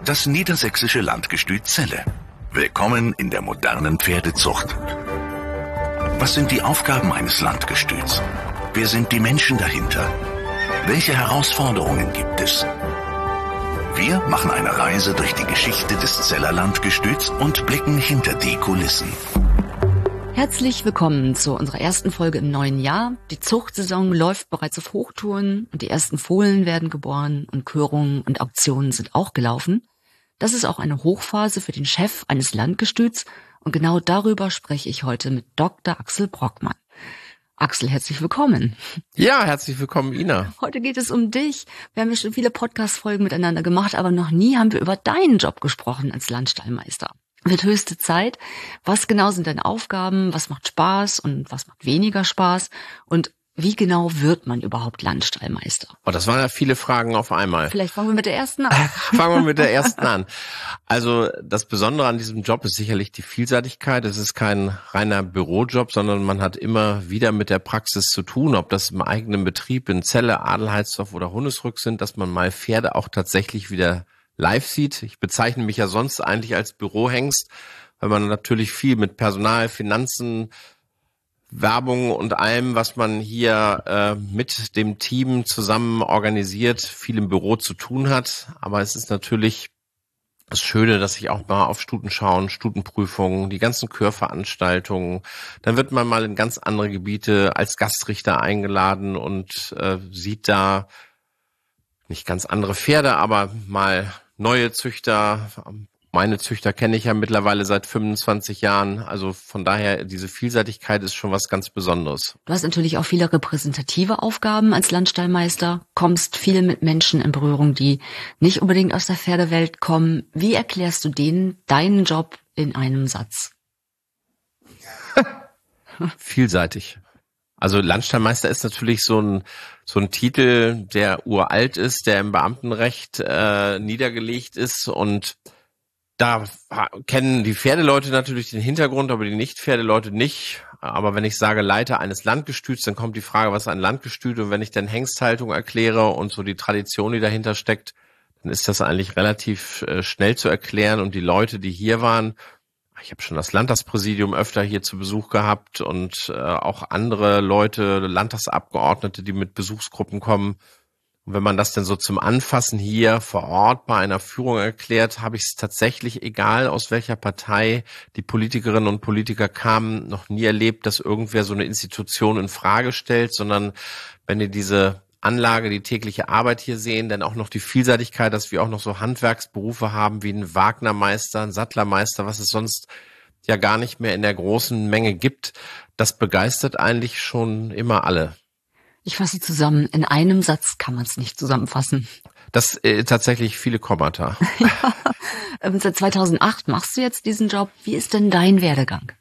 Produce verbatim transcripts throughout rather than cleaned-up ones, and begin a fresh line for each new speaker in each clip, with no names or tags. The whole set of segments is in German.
das niedersächsische Landgestüt Celle. Willkommen in der modernen Pferdezucht. Was sind die Aufgaben eines Landgestüts? Wer sind die Menschen dahinter? Welche Herausforderungen gibt es? Wir machen eine Reise durch die Geschichte des Celler Landgestüts und blicken hinter die Kulissen.
Herzlich willkommen zu unserer ersten Folge im neuen Jahr. Die Zuchtsaison läuft bereits auf Hochtouren und die ersten Fohlen werden geboren und Körungen und Auktionen sind auch gelaufen. Das ist auch eine Hochphase für den Chef eines Landgestüts und genau darüber spreche ich heute mit Doktor Axel Brockmann. Axel, herzlich willkommen.
Ja, herzlich willkommen, Ina.
Heute geht es um dich. Wir haben ja schon viele Podcast-Folgen miteinander gemacht, aber noch nie haben wir über deinen Job gesprochen als Landstallmeister. Wird höchste Zeit. Was genau sind deine Aufgaben? Was macht Spaß und was macht weniger Spaß? Und wie genau wird man überhaupt Landstallmeister?
Oh, das waren ja viele Fragen auf einmal.
Vielleicht fangen wir mit der ersten an.
Fangen wir mit der ersten an. Also das Besondere an diesem Job ist sicherlich die Vielseitigkeit. Es ist kein reiner Bürojob, sondern man hat immer wieder mit der Praxis zu tun, ob das im eigenen Betrieb in Celle, Adelheidsdorf oder Hundesrück sind, dass man mal Pferde auch tatsächlich wieder live sieht. Ich bezeichne mich ja sonst eigentlich als Bürohengst, weil man natürlich viel mit Personal, Finanzen, Werbung und allem, was man hier äh, mit dem Team zusammen organisiert, viel im Büro zu tun hat. Aber es ist natürlich das Schöne, dass ich auch mal auf Stuten schauen, Stutenprüfungen, die ganzen Chörveranstaltungen. Dann wird man mal in ganz andere Gebiete als Gastrichter eingeladen und äh, sieht da nicht ganz andere Pferde, aber mal neue Züchter. Meine Züchter kenne ich ja mittlerweile seit fünfundzwanzig Jahren. Also von daher, diese Vielseitigkeit ist schon was ganz Besonderes.
Du hast natürlich auch viele repräsentative Aufgaben als Landstallmeister, kommst viel mit Menschen in Berührung, die nicht unbedingt aus der Pferdewelt kommen. Wie erklärst du denen deinen Job in einem Satz?
Vielseitig. Also Landstallmeister ist natürlich so ein so ein Titel, der uralt ist, der im Beamtenrecht äh, niedergelegt ist und da kennen die Pferdeleute natürlich den Hintergrund, aber die Nicht-Pferdeleute nicht. Aber wenn ich sage Leiter eines Landgestüts, dann kommt die Frage, was ist ein Landgestüt? Und wenn ich dann Hengsthaltung erkläre und so die Tradition, die dahinter steckt, dann ist das eigentlich relativ äh, schnell zu erklären. Und die Leute, die hier waren, ich habe schon das Landtagspräsidium öfter hier zu Besuch gehabt und äh, auch andere Leute, Landtagsabgeordnete, die mit Besuchsgruppen kommen. Und wenn man das denn so zum Anfassen hier vor Ort bei einer Führung erklärt, habe ich es tatsächlich, egal aus welcher Partei die Politikerinnen und Politiker kamen, noch nie erlebt, dass irgendwer so eine Institution in Frage stellt, sondern wenn ihr diese Anlage, die tägliche Arbeit hier sehen, dann auch noch die Vielseitigkeit, dass wir auch noch so Handwerksberufe haben wie ein Wagnermeister, ein Sattlermeister, was es sonst ja gar nicht mehr in der großen Menge gibt, das begeistert eigentlich schon immer alle.
Ich fasse zusammen. In einem Satz kann man es nicht zusammenfassen.
Das äh, tatsächlich viele Kommata.
Ja. Ähm, seit zweitausendacht machst du jetzt diesen Job. Wie ist denn dein Werdegang?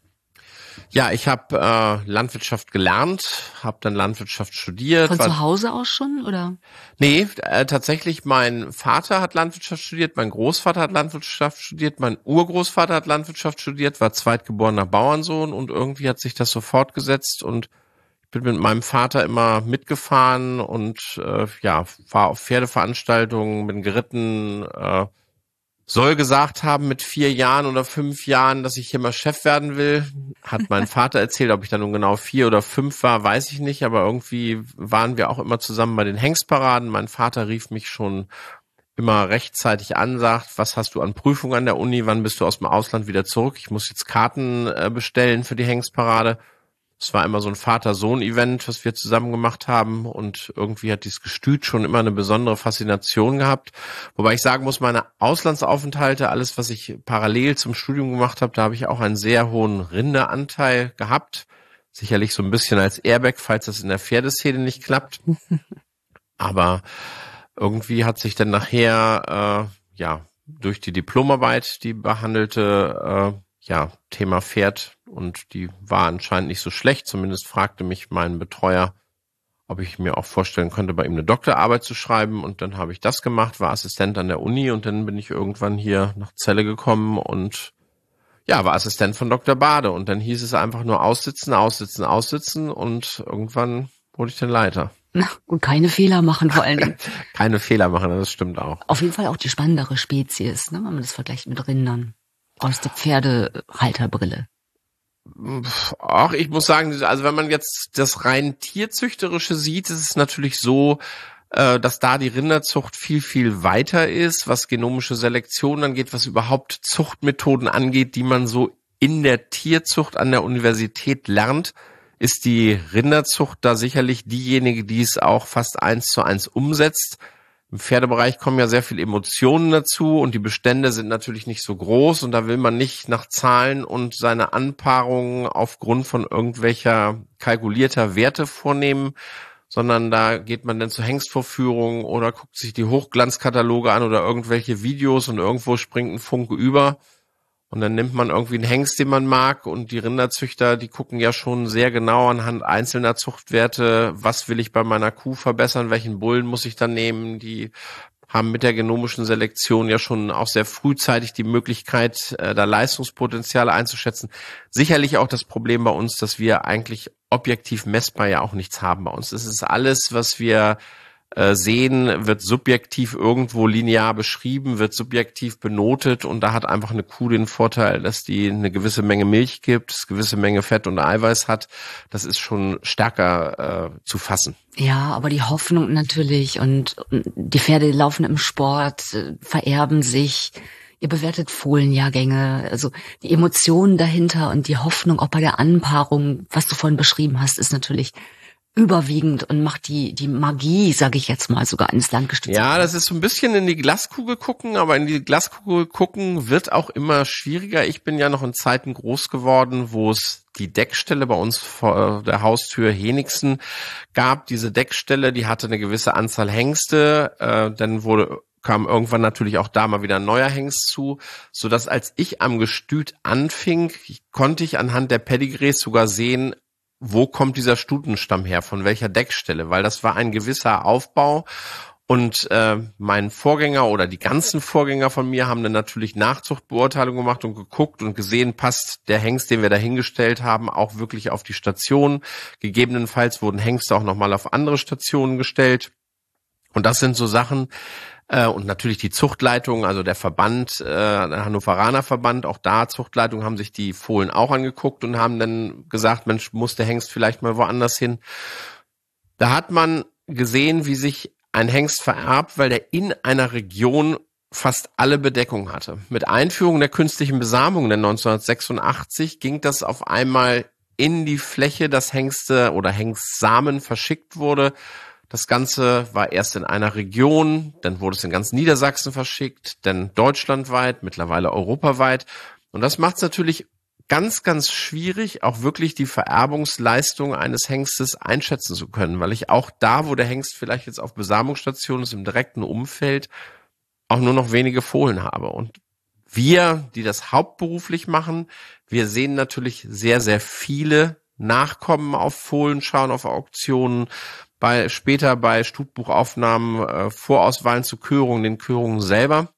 Ja, ich habe äh, Landwirtschaft gelernt, habe dann Landwirtschaft studiert.
Von zu Hause aus schon, oder?
Nee, äh, tatsächlich, mein Vater hat Landwirtschaft studiert, mein Großvater hat Landwirtschaft studiert, mein Urgroßvater hat Landwirtschaft studiert, war zweitgeborener Bauernsohn und irgendwie hat sich das so fortgesetzt und ich bin mit meinem Vater immer mitgefahren und äh, ja, war auf Pferdeveranstaltungen, bin geritten, äh, soll gesagt haben mit vier Jahren oder fünf Jahren, dass ich hier mal Chef werden will. Hat mein Vater erzählt, ob ich dann nun genau vier oder fünf war, weiß ich nicht, aber irgendwie waren wir auch immer zusammen bei den Hengstparaden. Mein Vater rief mich schon immer rechtzeitig an, sagt, was hast du an Prüfungen an der Uni, wann bist du aus dem Ausland wieder zurück? Ich muss jetzt Karten äh, bestellen für die Hengstparade. Es war immer so ein Vater-Sohn-Event, was wir zusammen gemacht haben und irgendwie hat dieses Gestüt schon immer eine besondere Faszination gehabt. Wobei ich sagen muss, meine Auslandsaufenthalte, alles, was ich parallel zum Studium gemacht habe, da habe ich auch einen sehr hohen Rinderanteil gehabt. Sicherlich so ein bisschen als Airbag, falls das in der Pferdeszene nicht klappt. Aber irgendwie hat sich dann nachher, äh, ja, durch die Diplomarbeit, die behandelte, äh, ja, Thema Pferd und die war anscheinend nicht so schlecht. Zumindest fragte mich mein Betreuer, ob ich mir auch vorstellen könnte, bei ihm eine Doktorarbeit zu schreiben. Und dann habe ich das gemacht, war Assistent an der Uni und dann bin ich irgendwann hier nach Celle gekommen und ja, war Assistent von Doktor Bade. Und dann hieß es einfach nur aussitzen, aussitzen, aussitzen und irgendwann wurde ich dann Leiter.
Na, und keine Fehler machen vor allen Dingen.
Keine Fehler machen, das stimmt auch.
Auf jeden Fall auch die spannendere Spezies, ne, wenn man das vergleicht mit Rindern. Aus der Pferdehalterbrille.
Ach, ich muss sagen, also wenn man jetzt das rein tierzüchterische sieht, ist es natürlich so, dass da die Rinderzucht viel, viel weiter ist, was genomische Selektion angeht, was überhaupt Zuchtmethoden angeht, die man so in der Tierzucht an der Universität lernt, ist die Rinderzucht da sicherlich diejenige, die es auch fast eins zu eins umsetzt. Im Pferdebereich kommen ja sehr viele Emotionen dazu und die Bestände sind natürlich nicht so groß und da will man nicht nach Zahlen und seine Anpaarungen aufgrund von irgendwelcher kalkulierter Werte vornehmen, sondern da geht man dann zu Hengstvorführungen oder guckt sich die Hochglanzkataloge an oder irgendwelche Videos und irgendwo springt ein Funke über. Und dann nimmt man irgendwie einen Hengst, den man mag, und die Rinderzüchter, die gucken ja schon sehr genau anhand einzelner Zuchtwerte, was will ich bei meiner Kuh verbessern, welchen Bullen muss ich dann nehmen. Die haben mit der genomischen Selektion ja schon auch sehr frühzeitig die Möglichkeit, da Leistungspotenziale einzuschätzen. Sicherlich auch das Problem bei uns, dass wir eigentlich objektiv messbar ja auch nichts haben bei uns. Es ist alles, was wir sehen, wird subjektiv irgendwo linear beschrieben, wird subjektiv benotet und da hat einfach eine Kuh den Vorteil, dass die eine gewisse Menge Milch gibt, eine gewisse Menge Fett und Eiweiß hat. Das ist schon stärker äh, zu fassen.
Ja, aber die Hoffnung natürlich und, und die Pferde laufen im Sport, äh, vererben sich. Ihr bewertet Fohlenjahrgänge, also die Emotionen dahinter und die Hoffnung auch bei der Anpaarung, was du vorhin beschrieben hast, ist natürlich überwiegend und macht die die Magie, sage ich jetzt mal, sogar ins Landgestüt.
Ja, das ist so ein bisschen in die Glaskugel gucken, aber in die Glaskugel gucken wird auch immer schwieriger. Ich bin ja noch in Zeiten groß geworden, wo es die Deckstelle bei uns vor der Haustür Henigsen gab. Diese Deckstelle, die hatte eine gewisse Anzahl Hengste, äh, dann wurde kam irgendwann natürlich auch da mal wieder ein neuer Hengst zu, so dass als ich am Gestüt anfing, konnte ich anhand der Pedigrees sogar sehen, wo kommt dieser Stutenstamm her, von welcher Deckstelle, weil das war ein gewisser Aufbau und äh, mein Vorgänger oder die ganzen Vorgänger von mir haben dann natürlich Nachzuchtbeurteilung gemacht und geguckt und gesehen, passt der Hengst, den wir da hingestellt haben, auch wirklich auf die Station. Gegebenenfalls wurden Hengste auch nochmal auf andere Stationen gestellt und das sind so Sachen, und natürlich die Zuchtleitung, also der Verband, der Hannoveraner Verband, auch da Zuchtleitung, haben sich die Fohlen auch angeguckt und haben dann gesagt, Mensch, muss der Hengst vielleicht mal woanders hin. Da hat man gesehen, wie sich ein Hengst vererbt, weil der in einer Region fast alle Bedeckung hatte. Mit Einführung der künstlichen Besamung in neunzehnhundertsechsundachtzig ging das auf einmal in die Fläche, dass Hengste oder Hengstsamen verschickt wurde. Das Ganze war erst in einer Region, dann wurde es in ganz Niedersachsen verschickt, dann deutschlandweit, mittlerweile europaweit. Und das macht es natürlich ganz, ganz schwierig, auch wirklich die Vererbungsleistung eines Hengstes einschätzen zu können, weil ich auch da, wo der Hengst vielleicht jetzt auf Besamungsstation ist, im direkten Umfeld, auch nur noch wenige Fohlen habe. Und wir, die das hauptberuflich machen, wir sehen natürlich sehr, sehr viele Nachkommen auf Fohlen, schauen auf Auktionen, bei später bei Stutbuchaufnahmen, äh, Vorauswahlen zu Körungen, den Körungen selber.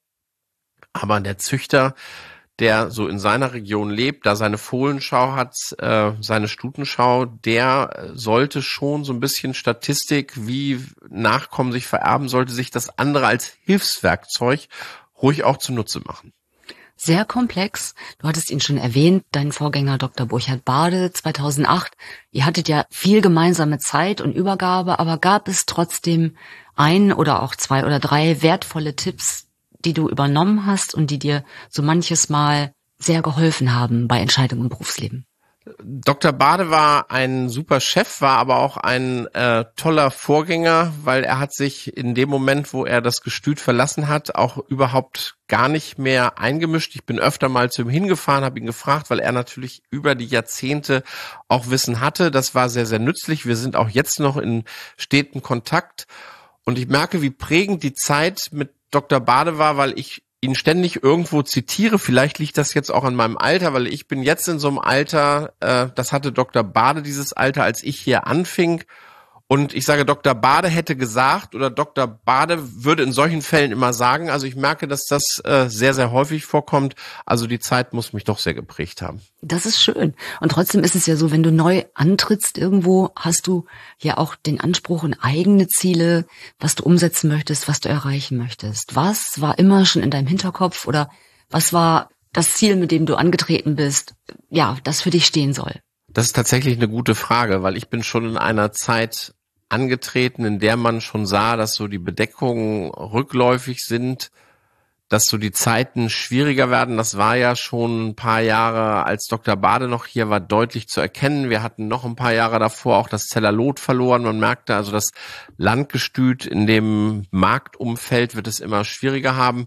Aber der Züchter, der so in seiner Region lebt, da seine Fohlenschau hat, äh, seine Stutenschau, der sollte schon so ein bisschen Statistik, wie Nachkommen sich vererben, sollte sich das andere als Hilfswerkzeug ruhig auch zunutze machen.
Sehr komplex. Du hattest ihn schon erwähnt, dein Vorgänger Doktor Burchard Bade zweitausendacht. Ihr hattet ja viel gemeinsame Zeit und Übergabe, aber gab es trotzdem ein oder auch zwei oder drei wertvolle Tipps, die du übernommen hast und die dir so manches Mal sehr geholfen haben bei Entscheidungen im Berufsleben?
Doktor Bade war ein super Chef, war aber auch ein äh, toller Vorgänger, weil er hat sich in dem Moment, wo er das Gestüt verlassen hat, auch überhaupt gar nicht mehr eingemischt. Ich bin öfter mal zu ihm hingefahren, habe ihn gefragt, weil er natürlich über die Jahrzehnte auch Wissen hatte. Das war sehr, sehr nützlich. Wir sind auch jetzt noch in stetem Kontakt und ich merke, wie prägend die Zeit mit Doktor Bade war, weil ich ihn ständig irgendwo zitiere. Vielleicht liegt das jetzt auch an meinem Alter, weil ich bin jetzt in so einem Alter, äh, das hatte Doktor Bade dieses Alter, als ich hier anfing. Und ich sage, Doktor Bade hätte gesagt oder Doktor Bade würde in solchen Fällen immer sagen. Also ich merke, dass das äh, sehr, sehr häufig vorkommt. Also die Zeit muss mich doch sehr geprägt haben.
Das ist schön. Und trotzdem ist es ja so, wenn du neu antrittst irgendwo, hast du ja auch den Anspruch und eigene Ziele, was du umsetzen möchtest, was du erreichen möchtest. Was war immer schon in deinem Hinterkopf oder was war das Ziel, mit dem du angetreten bist, ja, das für dich stehen soll?
Das ist tatsächlich eine gute Frage, weil ich bin schon in einer Zeit angetreten, in der man schon sah, dass so die Bedeckungen rückläufig sind, dass so die Zeiten schwieriger werden. Das war ja schon ein paar Jahre, als Doktor Bade noch hier war, deutlich zu erkennen. Wir hatten noch ein paar Jahre davor auch das Zellalot verloren. Man merkte also, das Landgestüt in dem Marktumfeld wird es immer schwieriger haben.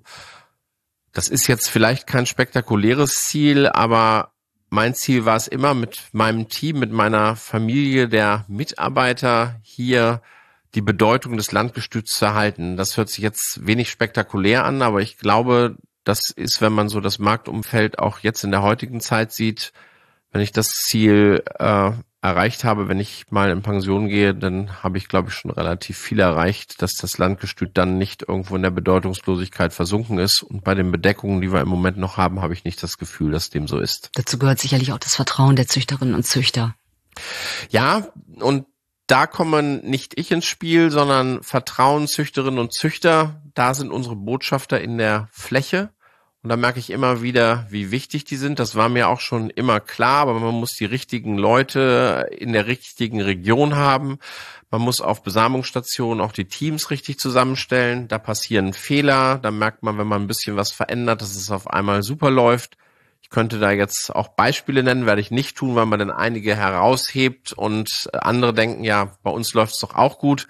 Das ist jetzt vielleicht kein spektakuläres Ziel, aber mein Ziel war es immer, mit meinem Team, mit meiner Familie der Mitarbeiter hier die Bedeutung des Landgestüts zu erhalten. Das hört sich jetzt wenig spektakulär an, aber ich glaube, das ist, wenn man so das Marktumfeld auch jetzt in der heutigen Zeit sieht, wenn ich das Ziel äh, erreicht habe, wenn ich mal in Pension gehe, dann habe ich, glaube ich, schon relativ viel erreicht, dass das Landgestüt dann nicht irgendwo in der Bedeutungslosigkeit versunken ist. Und bei den Bedeckungen, die wir im Moment noch haben, habe ich nicht das Gefühl, dass dem so ist.
Dazu gehört sicherlich auch das Vertrauen der Züchterinnen und Züchter.
Ja, und da kommen nicht ich ins Spiel, sondern Vertrauen, Züchterinnen und Züchter. Da sind unsere Botschafter in der Fläche. Und da merke ich immer wieder, wie wichtig die sind. Das war mir auch schon immer klar, aber man muss die richtigen Leute in der richtigen Region haben. Man muss auf Besamungsstationen auch die Teams richtig zusammenstellen. Da passieren Fehler. Da merkt man, wenn man ein bisschen was verändert, dass es auf einmal super läuft. Ich könnte da jetzt auch Beispiele nennen, werde ich nicht tun, weil man dann einige heraushebt und andere denken, ja, bei uns läuft es doch auch gut.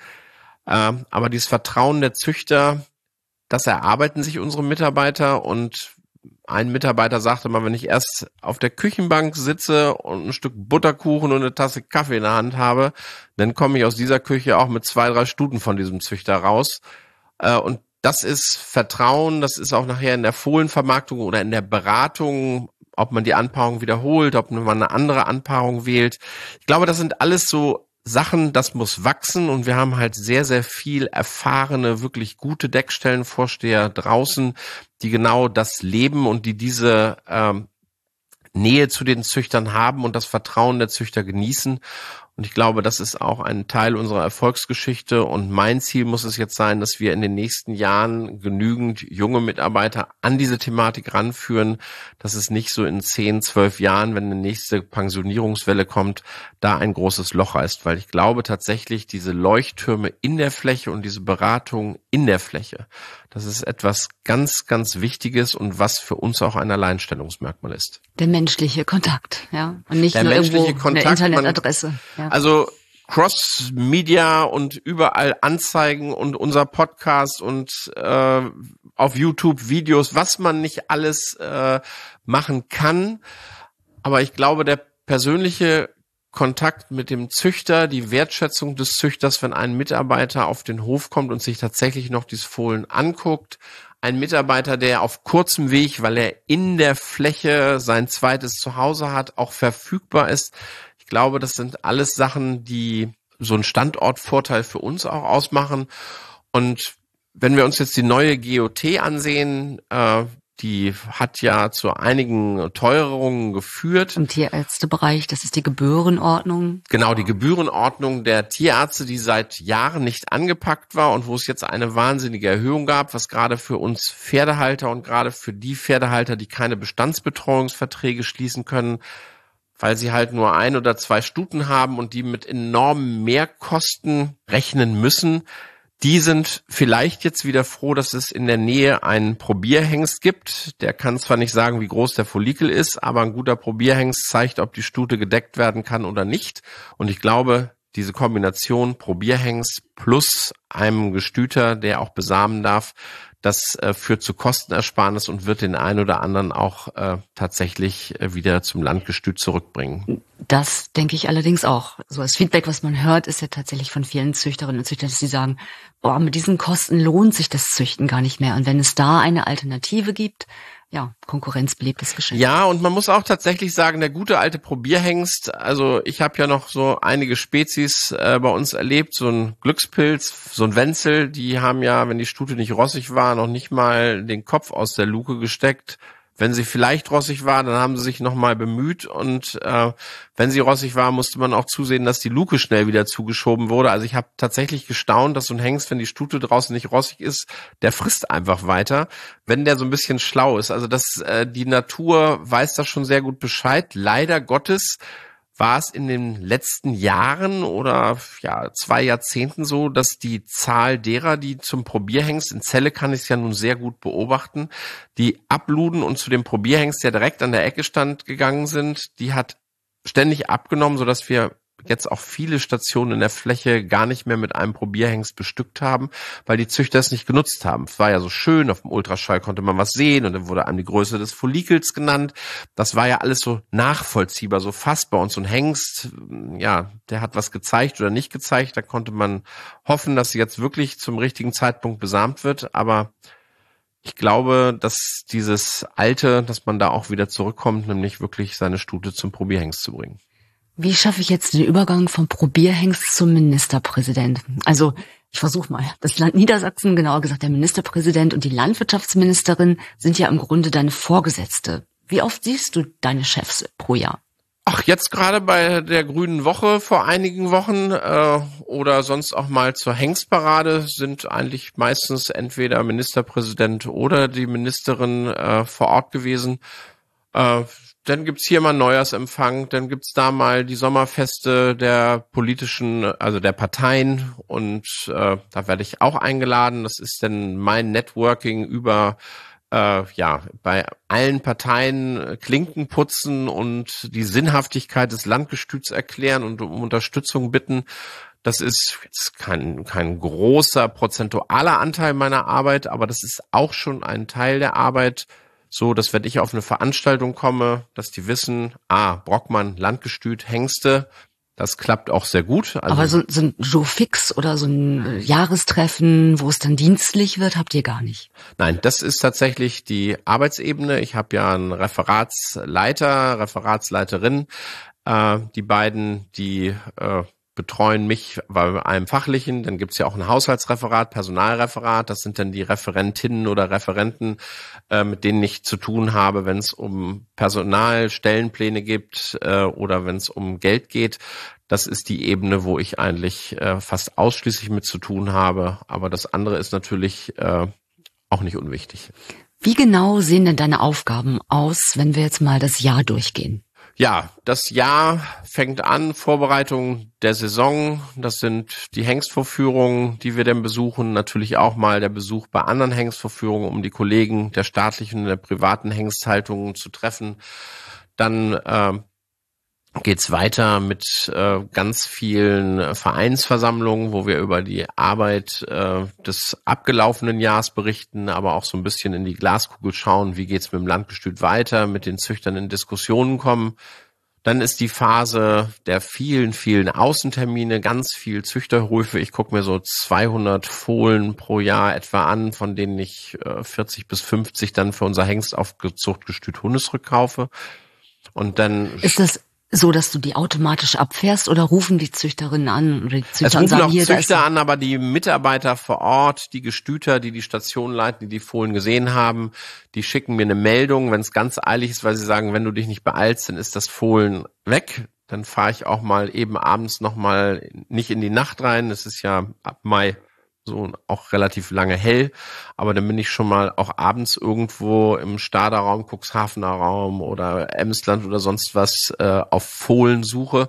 Aber dieses Vertrauen der Züchter, das erarbeiten sich unsere Mitarbeiter, und ein Mitarbeiter sagte mal, wenn ich erst auf der Küchenbank sitze und ein Stück Butterkuchen und eine Tasse Kaffee in der Hand habe, dann komme ich aus dieser Küche auch mit zwei, drei Stuten von diesem Züchter raus. Und das ist Vertrauen, das ist auch nachher in der Fohlenvermarktung oder in der Beratung, ob man die Anpaarung wiederholt, ob man eine andere Anpaarung wählt. Ich glaube, das sind alles so Sachen, das muss wachsen, und wir haben halt sehr, sehr viel erfahrene, wirklich gute Deckstellenvorsteher draußen, die genau das leben und die diese ähm, Nähe zu den Züchtern haben und das Vertrauen der Züchter genießen. Und ich glaube, das ist auch ein Teil unserer Erfolgsgeschichte, und mein Ziel muss es jetzt sein, dass wir in den nächsten Jahren genügend junge Mitarbeiter an diese Thematik ranführen, dass es nicht so in zehn, zwölf Jahren, wenn eine nächste Pensionierungswelle kommt, da ein großes Loch reißt, weil ich glaube tatsächlich, diese Leuchttürme in der Fläche und diese Beratung in der Fläche, das ist etwas ganz, ganz Wichtiges und was für uns auch ein Alleinstellungsmerkmal ist.
Der menschliche Kontakt, ja, und nicht
der
nur
menschliche
irgendwo
Kontakt,
eine Internetadresse.
Man,
ja.
Also Cross-Media und überall Anzeigen und unser Podcast und äh, auf YouTube Videos, was man nicht alles äh, machen kann. Aber ich glaube, der persönliche Kontakt mit dem Züchter, die Wertschätzung des Züchters, wenn ein Mitarbeiter auf den Hof kommt und sich tatsächlich noch dieses Fohlen anguckt, ein Mitarbeiter, der auf kurzem Weg, weil er in der Fläche sein zweites Zuhause hat, auch verfügbar ist. Ich glaube, das sind alles Sachen, die so einen Standortvorteil für uns auch ausmachen. Und wenn wir uns jetzt die neue G O T ansehen, äh, die hat ja zu einigen Teuerungen geführt.
Im Tierärztebereich, das ist die Gebührenordnung.
Genau, die Gebührenordnung der Tierärzte, die seit Jahren nicht angepackt war und wo es jetzt eine wahnsinnige Erhöhung gab, was gerade für uns Pferdehalter und gerade für die Pferdehalter, die keine Bestandsbetreuungsverträge schließen können, weil sie halt nur ein oder zwei Stuten haben und die mit enormen Mehrkosten rechnen müssen, die sind vielleicht jetzt wieder froh, dass es in der Nähe einen Probierhengst gibt. Der kann zwar nicht sagen, wie groß der Follikel ist, aber ein guter Probierhengst zeigt, ob die Stute gedeckt werden kann oder nicht. Und ich glaube, diese Kombination Probierhengst plus einem Gestüter, der auch besamen darf, das äh, führt zu Kostenersparnis und wird den einen oder anderen auch äh, tatsächlich äh, wieder zum Landgestüt zurückbringen.
Das denke ich allerdings auch. So das Feedback, was man hört, ist ja tatsächlich von vielen Züchterinnen und Züchtern, dass sie sagen, boah, mit diesen Kosten lohnt sich das Züchten gar nicht mehr. Und wenn es da eine Alternative gibt, ja, konkurrenzbelebtes Geschäft.
Ja, und man muss auch tatsächlich sagen, der gute alte Probierhengst, also ich habe ja noch so einige Spezies äh, bei uns erlebt, so ein Glückspilz, so ein Wenzel, die haben ja, wenn die Stute nicht rossig war, noch nicht mal den Kopf aus der Luke gesteckt. Wenn sie vielleicht rossig war, dann haben sie sich nochmal bemüht und äh, wenn sie rossig war, musste man auch zusehen, dass die Luke schnell wieder zugeschoben wurde. Also ich habe tatsächlich gestaunt, dass so ein Hengst, wenn die Stute draußen nicht rossig ist, der frisst einfach weiter, wenn der so ein bisschen schlau ist. Also das, äh, die Natur weiß da schon sehr gut Bescheid. Leider Gottes war es in den letzten Jahren oder ja zwei Jahrzehnten so, dass die Zahl derer, die zum Probierhengst, in Celle kann ich es ja nun sehr gut beobachten, die abluden und zu dem Probierhengst, der direkt an der Ecke stand, gegangen sind, die hat ständig abgenommen, sodass wir jetzt auch viele Stationen in der Fläche gar nicht mehr mit einem Probierhengst bestückt haben, weil die Züchter es nicht genutzt haben. Es war ja so schön, auf dem Ultraschall konnte man was sehen und dann wurde einem die Größe des Follikels genannt. Das war ja alles so nachvollziehbar, so fassbar. Und so ein Hengst, ja, der hat was gezeigt oder nicht gezeigt. Da konnte man hoffen, dass sie jetzt wirklich zum richtigen Zeitpunkt besamt wird. Aber ich glaube, dass dieses Alte, dass man da auch wieder zurückkommt, nämlich wirklich seine Stute zum Probierhengst zu bringen.
Wie schaffe ich jetzt den Übergang vom Probierhengst zum Ministerpräsident? Also ich versuche mal. Das Land Niedersachsen, genauer gesagt der Ministerpräsident und die Landwirtschaftsministerin sind ja im Grunde deine Vorgesetzte. Wie oft siehst du deine Chefs pro Jahr?
Ach, jetzt gerade bei der Grünen Woche vor einigen Wochen äh, oder sonst auch mal zur Hengstparade sind eigentlich meistens entweder Ministerpräsident oder die Ministerin äh, vor Ort gewesen. Äh, Dann gibt's hier mal einen Neujahrsempfang, dann gibt's da mal die Sommerfeste der politischen, also der Parteien und äh, da werde ich auch eingeladen. Das ist dann mein Networking über, äh, ja, bei allen Parteien Klinken putzen und die Sinnhaftigkeit des Landgestüts erklären und um Unterstützung bitten. Das ist jetzt kein, kein großer prozentualer Anteil meiner Arbeit, aber das ist auch schon ein Teil der Arbeit. So, dass wenn ich auf eine Veranstaltung komme, dass die wissen, ah, Brockmann, Landgestüt, Hengste, das klappt auch sehr gut. Also,
aber so, so ein Joe Fix oder so ein Jahrestreffen, wo es dann dienstlich wird, habt ihr gar nicht?
Nein, das ist tatsächlich die Arbeitsebene. Ich habe ja einen Referatsleiter, Referatsleiterin. Äh, die beiden, die äh, betreuen mich bei einem Fachlichen, dann gibt's ja auch ein Haushaltsreferat, Personalreferat, das sind dann die Referentinnen oder Referenten, äh, mit denen ich zu tun habe, wenn es um Personalstellenpläne gibt äh, oder wenn es um Geld geht. Das ist die Ebene, wo ich eigentlich äh, fast ausschließlich mit zu tun habe, aber das andere ist natürlich äh, auch nicht unwichtig.
Wie genau sehen denn deine Aufgaben aus, wenn wir jetzt mal das Jahr durchgehen?
Ja, das Jahr fängt an, Vorbereitung der Saison, das sind die Hengstvorführungen, die wir dann besuchen, natürlich auch mal der Besuch bei anderen Hengstvorführungen, um die Kollegen der staatlichen und der privaten Hengsthaltungen zu treffen. Dann äh, geht's weiter mit äh, ganz vielen Vereinsversammlungen, wo wir über die Arbeit äh, des abgelaufenen Jahres berichten, aber auch so ein bisschen in die Glaskugel schauen, wie geht's mit dem Landgestüt weiter, mit den Züchtern in Diskussionen kommen. Dann ist die Phase der vielen, vielen Außentermine, ganz viel Züchterhöfe. Ich gucke mir so zweihundert Fohlen pro Jahr etwa an, von denen ich äh, vierzig bis fünfzig dann für unser Hengstaufzuchtgestüt Hundesrück kaufe. Und dann
ist das so, dass du die automatisch abfährst oder rufen die Züchterinnen an oder die Züchter
es rufen
sagen,
auch
hier,
Züchter an, aber die Mitarbeiter vor Ort, die Gestüter, die die Station leiten, die die Fohlen gesehen haben, die schicken mir eine Meldung, wenn es ganz eilig ist, weil sie sagen, wenn du dich nicht beeilst, dann ist das Fohlen weg. Dann fahre ich auch mal eben abends nochmal nicht in die Nacht rein. Es ist ja ab Mai so auch relativ lange hell, aber dann bin ich schon mal auch abends irgendwo im Staderraum, Cuxhavener Raum oder Emsland oder sonst was äh, auf Fohlensuche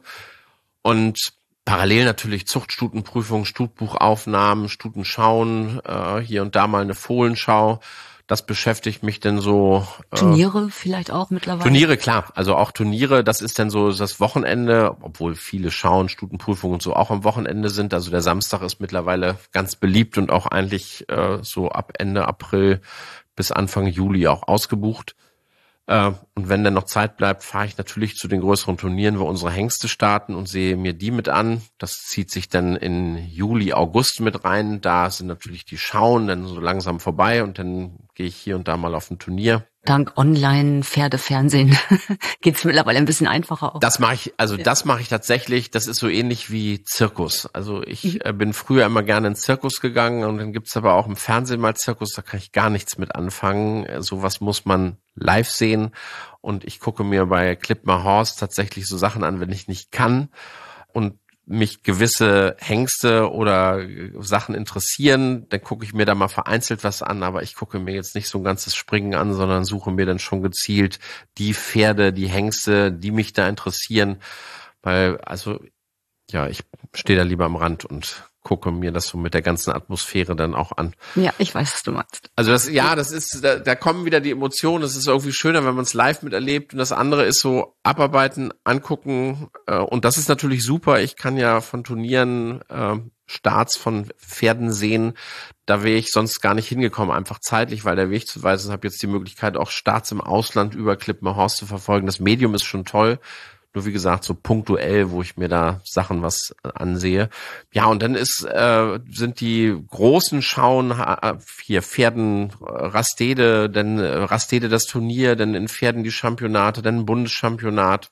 und parallel natürlich Zuchtstutenprüfung, Stutbuchaufnahmen, Stutenschauen, äh, hier und da mal eine Fohlenschau. Das beschäftigt mich denn so. Äh,
Turniere vielleicht auch mittlerweile?
Turniere, klar. Also auch Turniere, das ist dann so das Wochenende, obwohl viele Schauen, Stutenprüfungen und so auch am Wochenende sind. Also der Samstag ist mittlerweile ganz beliebt und auch eigentlich äh, so ab Ende April bis Anfang Juli auch ausgebucht. Äh, und wenn dann noch Zeit bleibt, fahre ich natürlich zu den größeren Turnieren, wo unsere Hengste starten und sehe mir die mit an. Das zieht sich dann in Juli, August mit rein. Da sind natürlich die Schauen dann so langsam vorbei und dann gehe ich hier und da mal auf ein Turnier.
dank Online-Pferdefernsehen geht's mittlerweile ein bisschen einfacher auch.
Das mache ich, also das mache ich tatsächlich, das ist so ähnlich wie Zirkus. Also ich äh, bin früher immer gerne in den Zirkus gegangen und dann gibt's aber auch im Fernsehen mal Zirkus, da kann ich gar nichts mit anfangen. Äh, sowas muss man live sehen und ich gucke mir bei Clip My Horse tatsächlich so Sachen an, wenn ich nicht kann und mich gewisse Hengste oder Sachen interessieren, dann gucke ich mir da mal vereinzelt was an, aber ich gucke mir jetzt nicht so ein ganzes Springen an, sondern suche mir dann schon gezielt die Pferde, die Hengste, die mich da interessieren, weil, also, ja, ich stehe da lieber am Rand und gucke mir das so mit der ganzen Atmosphäre dann auch an.
Ja, ich weiß, was du meinst.
Also das, ja, das ist, da, da kommen wieder die Emotionen. Es ist irgendwie schöner, wenn man es live miterlebt. Und das andere ist so abarbeiten, angucken. Äh, und das ist natürlich super. Ich kann ja von Turnieren äh, Starts von Pferden sehen. Da wäre ich sonst gar nicht hingekommen, einfach zeitlich, weil der Weg zu weit ist. Ich habe jetzt die Möglichkeit, auch Starts im Ausland über Clip My Horse zu verfolgen. Das Medium ist schon toll. Nur wie gesagt, so punktuell, wo ich mir da Sachen was ansehe. Ja, und dann ist äh, sind die großen Schauen hier Pferden Rastede, dann Rastede das Turnier, dann in Pferden die Championate, dann ein Bundeschampionat.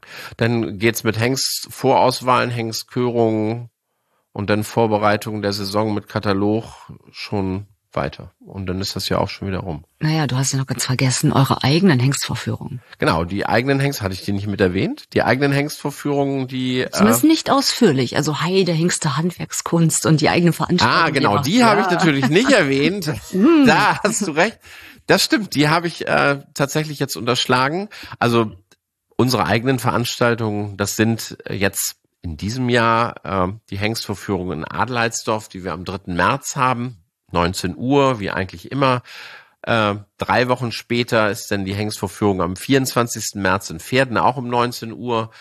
Dann geht's mit Hengstvorauswahlen, Hengstkörungen und dann Vorbereitung der Saison mit Katalog schon weiter. Und dann ist das ja auch schon wieder rum.
Naja, du hast ja noch ganz vergessen, eure eigenen Hengstvorführungen.
Genau, die eigenen Hengst, hatte ich die nicht mit erwähnt? Die eigenen Hengstvorführungen, die...
Zumindest äh, nicht ausführlich, also Heide, Hengste, Handwerkskunst und die eigenen Veranstaltungen.
Ah, genau, die, die habe ja. ich natürlich nicht erwähnt. Da hast du recht. Das stimmt, die habe ich äh, tatsächlich jetzt unterschlagen. Also unsere eigenen Veranstaltungen, das sind jetzt in diesem Jahr äh, die Hengstvorführungen in Adelheidsdorf, die wir am dritten März haben. neunzehn Uhr, wie eigentlich immer. Äh, drei Wochen später ist dann die Hengstvorführung am vierundzwanzigsten März in Pferden, auch um neunzehn Uhr.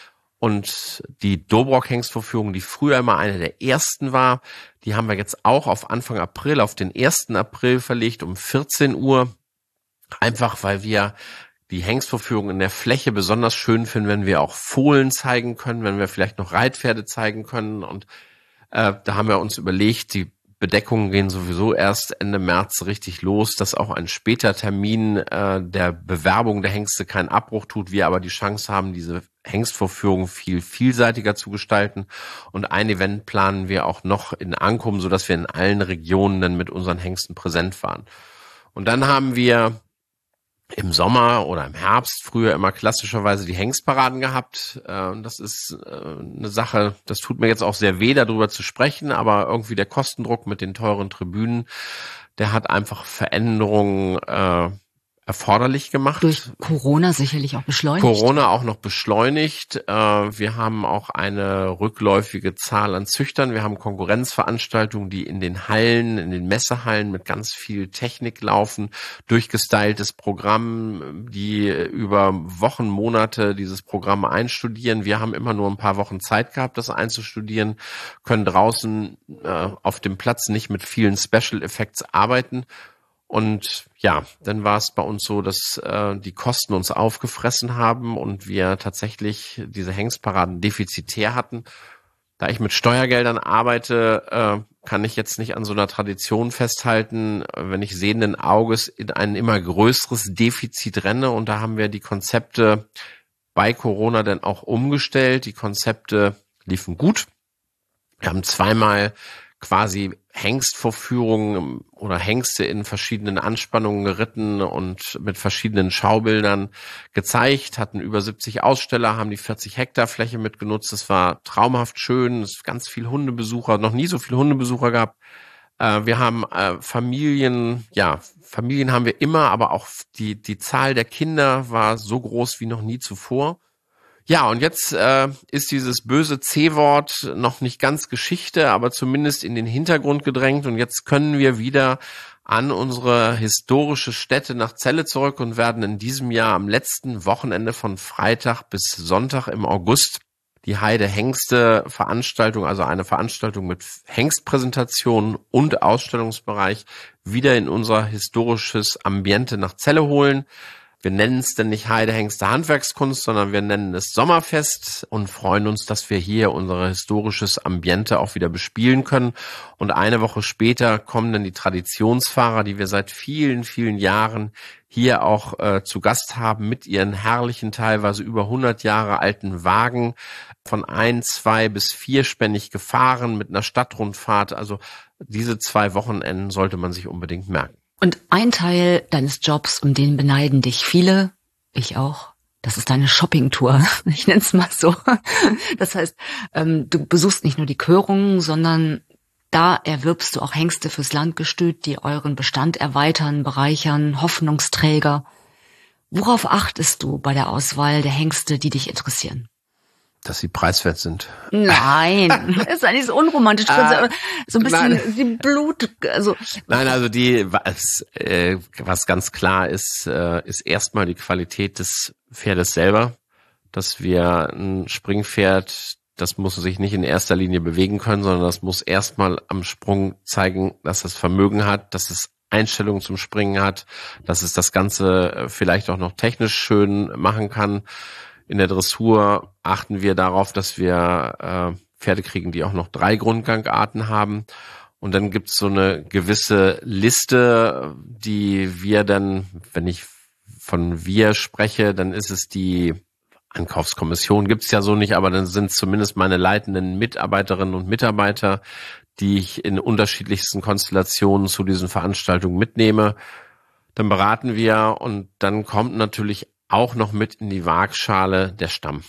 Und die Dobrock-Hengstvorführung, die früher immer eine der ersten war, die haben wir jetzt auch auf Anfang April, auf den ersten April verlegt, um vierzehn Uhr. Einfach, weil wir die Hengstvorführung in der Fläche besonders schön finden, wenn wir auch Fohlen zeigen können, wenn wir vielleicht noch Reitpferde zeigen können. Und äh, da haben wir uns überlegt, die Bedeckungen gehen sowieso erst Ende März richtig los, dass auch ein später Termin äh, der Bewerbung der Hengste keinen Abbruch tut, wir aber die Chance haben, diese Hengstvorführung viel vielseitiger zu gestalten. Und ein Event planen wir auch noch in Ankum, sodass wir in allen Regionen dann mit unseren Hengsten präsent waren. Und dann haben wir im Sommer oder im Herbst früher immer klassischerweise die Hengstparaden gehabt. Das ist eine Sache, das tut mir jetzt auch sehr weh, darüber zu sprechen, aber irgendwie der Kostendruck mit den teuren Tribünen, der hat einfach Veränderungen äh, erforderlich gemacht.
Durch Corona sicherlich auch beschleunigt.
Corona auch noch beschleunigt. Wir haben auch eine rückläufige Zahl an Züchtern. Wir haben Konkurrenzveranstaltungen, die in den Hallen, in den Messehallen mit ganz viel Technik laufen. Durchgestyltes Programm, die über Wochen, Monate dieses Programm einstudieren. Wir haben immer nur ein paar Wochen Zeit gehabt, das einzustudieren, können draußen auf dem Platz nicht mit vielen Special Effects arbeiten. Und ja, dann war es bei uns so, dass äh, die Kosten uns aufgefressen haben und wir tatsächlich diese Hengstparaden defizitär hatten. Da ich mit Steuergeldern arbeite, äh, kann ich jetzt nicht an so einer Tradition festhalten, wenn ich sehenden Auges in ein immer größeres Defizit renne. Und da haben wir die Konzepte bei Corona dann auch umgestellt. Die Konzepte liefen gut. Wir haben zweimal quasi Hengstvorführungen oder Hengste in verschiedenen Anspannungen geritten und mit verschiedenen Schaubildern gezeigt, hatten über siebzig Aussteller, haben die vierzig Hektar Fläche mitgenutzt. Es war traumhaft schön, es ganz viel Hundebesucher, noch nie so viele Hundebesucher gehabt. Äh, wir haben äh, Familien, ja, Familien haben wir immer, aber auch die, die Zahl der Kinder war so groß wie noch nie zuvor. Ja, und jetzt äh, ist dieses böse C-Wort noch nicht ganz Geschichte, aber zumindest in den Hintergrund gedrängt. Und jetzt können wir wieder an unsere historische Stätte nach Celle zurück und werden in diesem Jahr am letzten Wochenende von Freitag bis Sonntag im August die Heide-Hengste-Veranstaltung, also eine Veranstaltung mit Hengstpräsentation und Ausstellungsbereich, wieder in unser historisches Ambiente nach Celle holen. Wir nennen es denn nicht Heidehengste Handwerkskunst, sondern wir nennen es Sommerfest und freuen uns, dass wir hier unser historisches Ambiente auch wieder bespielen können. Und eine Woche später kommen dann die Traditionsfahrer, die wir seit vielen, vielen Jahren hier auch äh, zu Gast haben, mit ihren herrlichen, teilweise über hundert Jahre alten Wagen, von ein, zwei bis vierspännig gefahren mit einer Stadtrundfahrt. Also diese zwei Wochenenden sollte man sich unbedingt merken.
Und ein Teil deines Jobs, um den beneiden dich viele, ich auch, das ist deine Shoppingtour. Ich nenne es mal so. Das heißt, ähm, du besuchst nicht nur die Körungen, sondern da erwirbst du auch Hengste fürs Landgestüt, die euren Bestand erweitern, bereichern, Hoffnungsträger. Worauf achtest du bei der Auswahl der Hengste, die dich interessieren?
Dass sie preiswert sind.
Nein, das ist eigentlich so unromantisch. Ah, so ein bisschen nein. Die Blut, also.
Nein, also die, was, äh, was ganz klar ist, äh, ist erstmal die Qualität des Pferdes selber. Dass wir ein Springpferd, das muss sich nicht in erster Linie bewegen können, sondern das muss erstmal am Sprung zeigen, dass es Vermögen hat, dass es Einstellungen zum Springen hat, dass es das Ganze vielleicht auch noch technisch schön machen kann. In der Dressur achten wir darauf, dass wir äh, Pferde kriegen, die auch noch drei Grundgangarten haben. Und dann gibt's so eine gewisse Liste, die wir dann, wenn ich von wir spreche, dann ist es die Ankaufskommission, gibt's ja so nicht, aber dann sind zumindest meine leitenden Mitarbeiterinnen und Mitarbeiter, die ich in unterschiedlichsten Konstellationen zu diesen Veranstaltungen mitnehme. Dann beraten wir und dann kommt natürlich auch noch mit in die Waagschale der Stamm.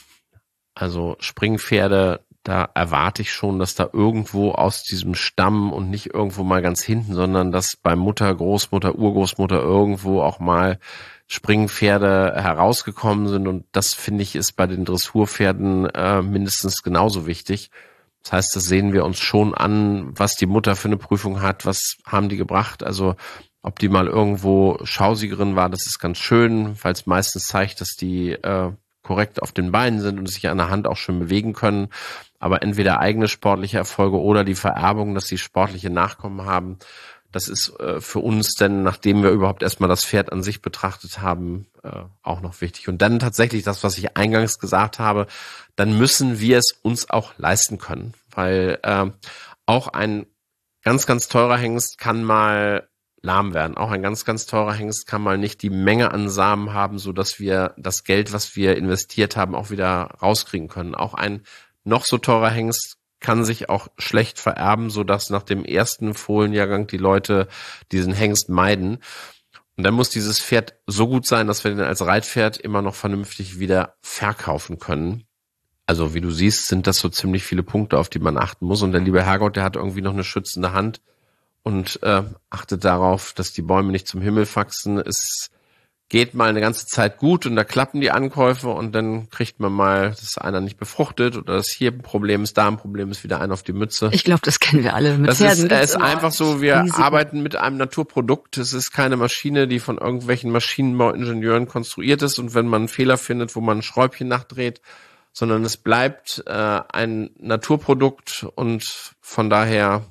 Also Springpferde, da erwarte ich schon, dass da irgendwo aus diesem Stamm und nicht irgendwo mal ganz hinten, sondern dass bei Mutter, Großmutter, Urgroßmutter irgendwo auch mal Springpferde herausgekommen sind. Und das, finde ich, ist bei den Dressurpferden äh, mindestens genauso wichtig. Das heißt, das sehen wir uns schon an, was die Mutter für eine Prüfung hat, was haben die gebracht. Also ob die mal irgendwo Schausiegerin war, das ist ganz schön, weil es meistens zeigt, dass die äh, korrekt auf den Beinen sind und sich an der Hand auch schön bewegen können. Aber entweder eigene sportliche Erfolge oder die Vererbung, dass sie sportliche Nachkommen haben, das ist äh, für uns denn, nachdem wir überhaupt erstmal das Pferd an sich betrachtet haben, äh, auch noch wichtig. Und dann tatsächlich das, was ich eingangs gesagt habe, dann müssen wir es uns auch leisten können. Weil äh, auch ein ganz, ganz teurer Hengst kann mal lahm werden. Auch ein ganz, ganz teurer Hengst kann mal nicht die Menge an Samen haben, so dass wir das Geld, was wir investiert haben, auch wieder rauskriegen können. Auch ein noch so teurer Hengst kann sich auch schlecht vererben, so dass nach dem ersten Fohlenjahrgang die Leute diesen Hengst meiden. Und dann muss dieses Pferd so gut sein, dass wir den als Reitpferd immer noch vernünftig wieder verkaufen können. Also wie du siehst, sind das so ziemlich viele Punkte, auf die man achten muss. Und der liebe Herrgott, der hat irgendwie noch eine schützende Hand und äh, achtet darauf, dass die Bäume nicht zum Himmel wachsen. Es geht mal eine ganze Zeit gut und da klappen die Ankäufe und dann kriegt man mal, dass einer nicht befruchtet oder dass hier ein Problem ist, da ein Problem ist, wieder ein auf die Mütze.
Ich glaube, das kennen wir alle mit
das
Pferden.
Ist, es ist einfach so, wir
Risiken.
arbeiten mit einem Naturprodukt. Es ist keine Maschine, die von irgendwelchen Maschinenbauingenieuren konstruiert ist und wenn man einen Fehler findet, wo man ein Schräubchen nachdreht, sondern es bleibt äh, ein Naturprodukt und von daher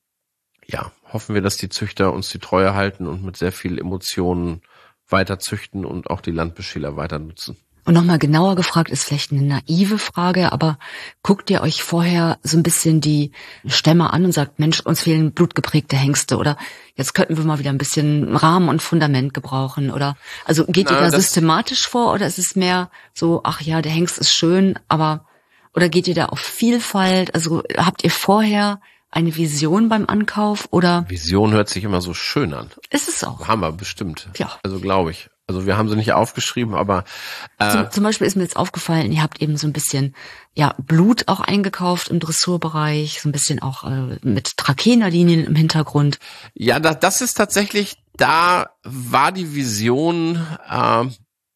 ja, hoffen wir, dass die Züchter uns die Treue halten und mit sehr viel Emotionen weiter züchten und auch die Landbeschäler weiter nutzen.
Und nochmal genauer gefragt, ist vielleicht eine naive Frage, aber guckt ihr euch vorher so ein bisschen die Stämme an und sagt, Mensch, uns fehlen blutgeprägte Hengste oder jetzt könnten wir mal wieder ein bisschen Rahmen und Fundament gebrauchen oder, also geht Na, ihr da systematisch vor oder ist es mehr so, ach ja, der Hengst ist schön, aber, oder geht ihr da auf Vielfalt, also habt ihr vorher eine Vision beim Ankauf oder?
Vision hört sich immer so schön an.
Ist es auch.
Haben wir bestimmt.
Ja.
Also glaube ich. Also wir haben sie nicht aufgeschrieben, aber äh,
zum, zum Beispiel ist mir jetzt aufgefallen, ihr habt eben so ein bisschen ja Blut auch eingekauft im Dressurbereich, so ein bisschen auch äh, mit Trakehnerlinien im Hintergrund.
Ja, da, das ist tatsächlich, da war die Vision, äh,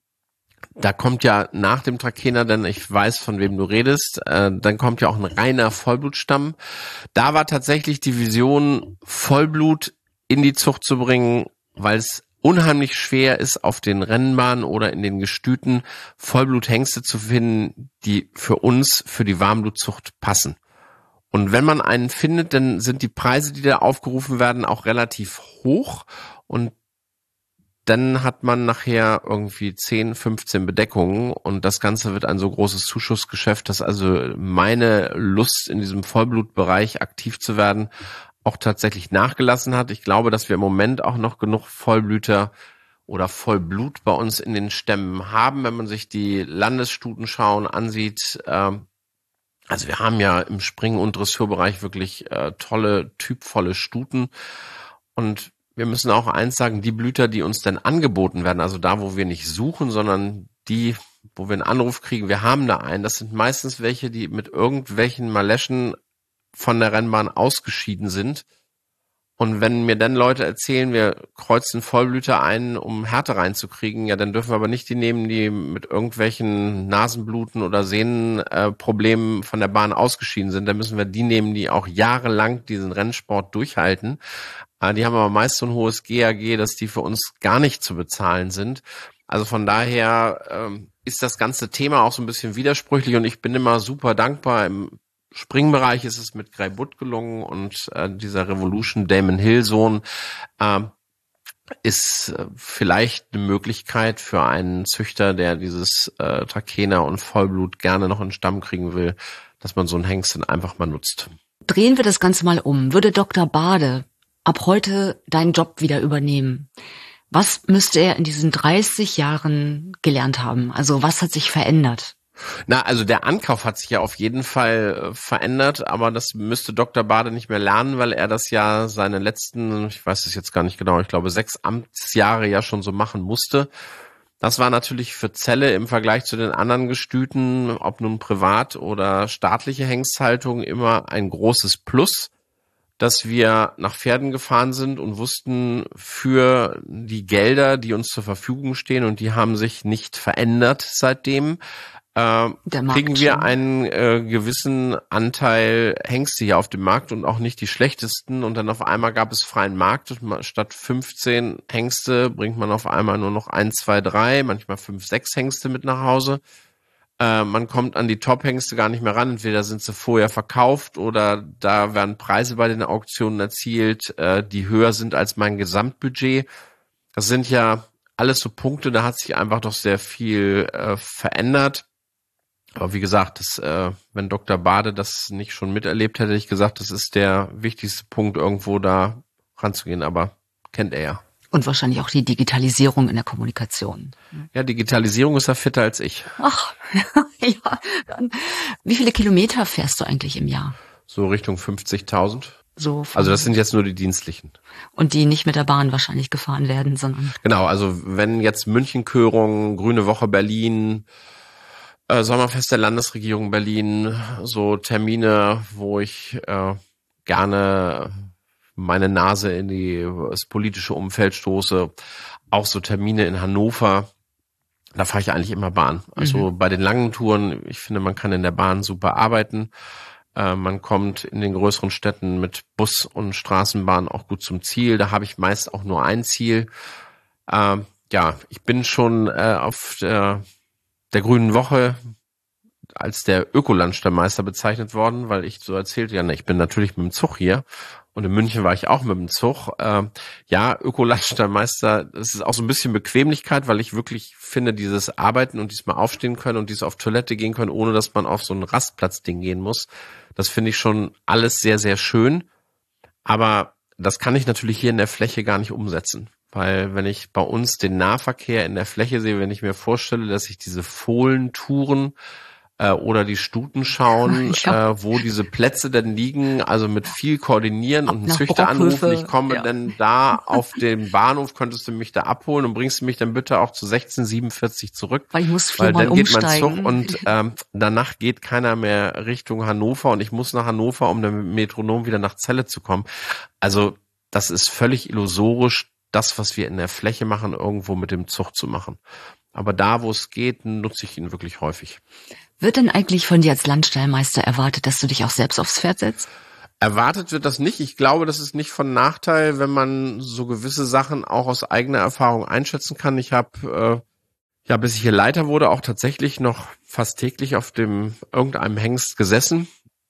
da kommt ja nach dem Trakehner, denn ich weiß, von wem du redest, äh, dann kommt ja auch ein reiner Vollblutstamm. Da war tatsächlich die Vision, Vollblut in die Zucht zu bringen, weil es unheimlich schwer ist, auf den Rennbahnen oder in den Gestüten Vollbluthengste zu finden, die für uns, für die Warmblutzucht passen. Und wenn man einen findet, dann sind die Preise, die da aufgerufen werden, auch relativ hoch. Und dann hat man nachher irgendwie zehn, fünfzehn Bedeckungen und das Ganze wird ein so großes Zuschussgeschäft, dass also meine Lust in diesem Vollblutbereich aktiv zu werden auch tatsächlich nachgelassen hat. Ich glaube, dass wir im Moment auch noch genug Vollblüter oder Vollblut bei uns in den Stämmen haben, wenn man sich die Landesstutenschauen ansieht. Also wir haben ja im Springen- und Dressurbereich wirklich tolle, typvolle Stuten und wir müssen auch eins sagen, die Blüter, die uns denn angeboten werden, also da, wo wir nicht suchen, sondern die, wo wir einen Anruf kriegen, wir haben da einen, das sind meistens welche, die mit irgendwelchen Maleschen von der Rennbahn ausgeschieden sind. Und wenn mir dann Leute erzählen, wir kreuzen Vollblüter ein, um Härte reinzukriegen, ja, dann dürfen wir aber nicht die nehmen, die mit irgendwelchen Nasenbluten oder Sehnenproblemen äh, von der Bahn ausgeschieden sind. Dann müssen wir die nehmen, die auch jahrelang diesen Rennsport durchhalten. Äh, die haben aber meist so ein hohes G A G, dass die für uns gar nicht zu bezahlen sind. Also von daher ähm, ist das ganze Thema auch so ein bisschen widersprüchlich und ich bin immer super dankbar. Im Springbereich ist es mit Grey Butt gelungen und äh, dieser Revolution Damon Hill Sohn äh, ist äh, vielleicht eine Möglichkeit für einen Züchter, der dieses äh, Trakehner und Vollblut gerne noch in den Stamm kriegen will, dass man so einen Hengst dann einfach mal nutzt.
Drehen wir das Ganze mal um. Würde Doktor Bade ab heute deinen Job wieder übernehmen? Was müsste er in diesen dreißig Jahren gelernt haben? Also was hat sich verändert?
Na, also der Ankauf hat sich ja auf jeden Fall äh, verändert, aber das müsste Doktor Bade nicht mehr lernen, weil er das ja seine letzten, ich weiß es jetzt gar nicht genau, ich glaube sechs Amtsjahre ja schon so machen musste. Das war natürlich für Zelle im Vergleich zu den anderen Gestüten, ob nun privat oder staatliche Hengsthaltung, immer ein großes Plus, dass wir nach Pferden gefahren sind und wussten, für die Gelder, die uns zur Verfügung stehen, und die haben sich nicht verändert seitdem, Äh, kriegen wir schon einen äh, gewissen Anteil Hengste hier auf dem Markt und auch nicht die schlechtesten. Und dann auf einmal gab es freien Markt. Statt fünfzehn Hengste bringt man auf einmal nur noch eins, zwei, drei, manchmal fünf, sechs Hengste mit nach Hause. Äh, man kommt an die Top-Hengste gar nicht mehr ran. Entweder sind sie vorher verkauft oder da werden Preise bei den Auktionen erzielt, äh, die höher sind als mein Gesamtbudget. Das sind ja alles so Punkte, da hat sich einfach doch sehr viel äh, verändert. Aber wie gesagt, das, äh, wenn Doktor Bade das nicht schon miterlebt hätte, hätte ich gesagt, das ist der wichtigste Punkt, irgendwo da ranzugehen. Aber kennt er ja.
Und wahrscheinlich auch die Digitalisierung in der Kommunikation.
Ja, Digitalisierung ist ja fitter als ich.
Ach, ja. Dann. Wie viele Kilometer fährst du eigentlich im Jahr?
So Richtung fünfzigtausend.
So
also das sind jetzt nur die dienstlichen.
Und die nicht mit der Bahn wahrscheinlich gefahren werden, sondern...
Genau, also wenn jetzt München-Körung, Grüne Woche Berlin... Äh, Sommerfest der Landesregierung Berlin, so Termine, wo ich äh, gerne meine Nase in die, das politische Umfeld stoße, auch so Termine in Hannover, da fahre ich eigentlich immer Bahn. Also mhm. bei den langen Touren, ich finde, man kann in der Bahn super arbeiten, äh, man kommt in den größeren Städten mit Bus und Straßenbahn auch gut zum Ziel, da habe ich meist auch nur ein Ziel. Äh, ja, ich bin schon äh, auf der der Grünen Woche als der Ökolandstallmeister bezeichnet worden, weil ich so erzählte, ja, ne, ich bin natürlich mit dem Zug hier und in München war ich auch mit dem Zug. Äh, ja, Ökolandstallmeister, das ist auch so ein bisschen Bequemlichkeit, weil ich wirklich finde, dieses Arbeiten und diesmal aufstehen können und dieses auf Toilette gehen können, ohne dass man auf so ein Rastplatzding gehen muss, das finde ich schon alles sehr, sehr schön. Aber das kann ich natürlich hier in der Fläche gar nicht umsetzen. Weil wenn ich bei uns den Nahverkehr in der Fläche sehe, wenn ich mir vorstelle, dass ich diese Fohlentouren äh, oder die Stutenschauen, ja. äh, wo diese Plätze denn liegen, also mit viel Koordinieren Ab und einen Züchter anrufen, ich komme ja. denn da auf den Bahnhof, könntest du mich da abholen und bringst du mich dann bitte auch zu sechzehn siebenundvierzig zurück,
weil ich muss
weil dann geht
umsteigen.
mein Zug und ähm, danach geht keiner mehr Richtung Hannover und ich muss nach Hannover, um dann mit dem Metronom wieder nach Celle zu kommen. Also das ist völlig illusorisch, das, was wir in der Fläche machen, irgendwo mit dem Zug zu machen. Aber da, wo es geht, nutze ich ihn wirklich häufig.
Wird denn eigentlich von dir als Landstallmeister erwartet, dass du dich auch selbst aufs Pferd setzt?
Erwartet wird das nicht. Ich glaube, das ist nicht von Nachteil, wenn man so gewisse Sachen auch aus eigener Erfahrung einschätzen kann. Ich habe, äh, ja, bis ich hier Leiter wurde, auch tatsächlich noch fast täglich auf dem irgendeinem Hengst gesessen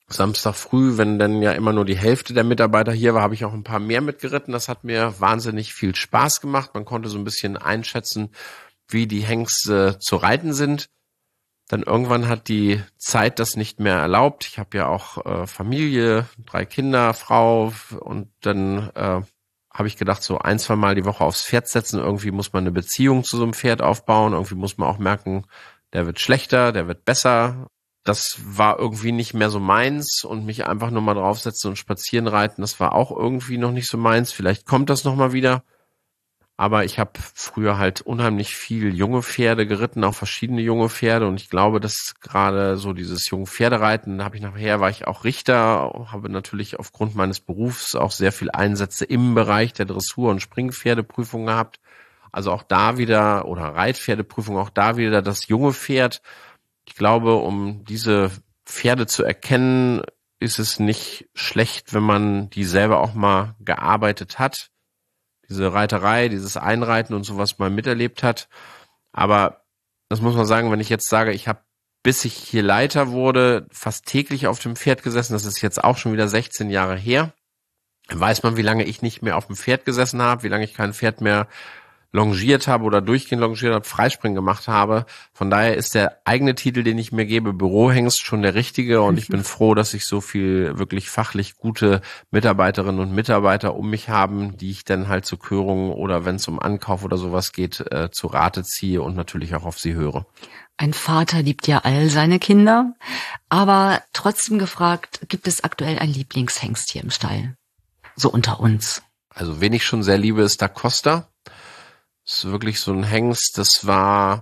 Samstag früh, wenn dann ja immer nur die Hälfte der Mitarbeiter hier war, habe ich auch ein paar mehr mitgeritten. Das hat mir wahnsinnig viel Spaß gemacht. Man konnte so ein bisschen einschätzen, wie die Hengste zu reiten sind. Dann irgendwann hat die Zeit das nicht mehr erlaubt. Ich habe ja auch äh, Familie, drei Kinder, Frau, und dann äh, habe ich gedacht, so ein, zwei Mal die Woche aufs Pferd setzen. Irgendwie muss man eine Beziehung zu so einem Pferd aufbauen. Irgendwie muss man auch merken, der wird schlechter, der wird besser. Das war irgendwie nicht mehr so meins, und mich einfach nur mal draufsetzen und spazieren reiten, das war auch irgendwie noch nicht so meins. Vielleicht kommt das noch mal wieder. Aber ich habe früher halt unheimlich viel junge Pferde geritten, auch verschiedene junge Pferde. Und ich glaube, dass gerade so dieses junge Pferdereiten, da habe ich nachher, war ich auch Richter, habe natürlich aufgrund meines Berufs auch sehr viel Einsätze im Bereich der Dressur- und Springpferdeprüfung gehabt. Also auch da wieder, oder Reitpferdeprüfung, auch da wieder das junge Pferd. Ich glaube, um diese Pferde zu erkennen, ist es nicht schlecht, wenn man die selber auch mal gearbeitet hat. Diese Reiterei, dieses Einreiten und sowas mal miterlebt hat. Aber das muss man sagen, wenn ich jetzt sage, ich habe, bis ich hier Leiter wurde, fast täglich auf dem Pferd gesessen, das ist jetzt auch schon wieder sechzehn Jahre her, dann weiß man, wie lange ich nicht mehr auf dem Pferd gesessen habe, wie lange ich kein Pferd mehr longiert habe oder durchgehend longiert habe, Freispringen gemacht habe. Von daher ist der eigene Titel, den ich mir gebe, Bürohengst, schon der richtige, und ich bin froh, dass ich so viel wirklich fachlich gute Mitarbeiterinnen und Mitarbeiter um mich haben, die ich dann halt zu Körungen oder wenn es um Ankauf oder sowas geht, äh, zu Rate ziehe und natürlich auch auf sie höre.
Ein Vater liebt ja all seine Kinder, aber trotzdem gefragt, gibt es aktuell ein Lieblingshengst hier im Stall? So unter uns.
Also wen ich schon sehr liebe, ist Da Costa. Das ist wirklich so ein Hengst, das war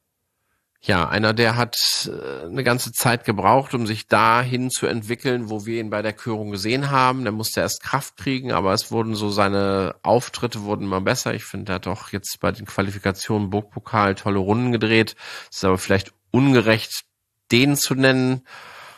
ja einer, der hat eine ganze Zeit gebraucht, um sich dahin zu entwickeln, wo wir ihn bei der Körung gesehen haben. Der musste erst Kraft kriegen, aber es wurden so, seine Auftritte wurden immer besser. Ich finde, er hat auch jetzt bei den Qualifikationen Burgpokal tolle Runden gedreht. Es ist aber vielleicht ungerecht, den zu nennen.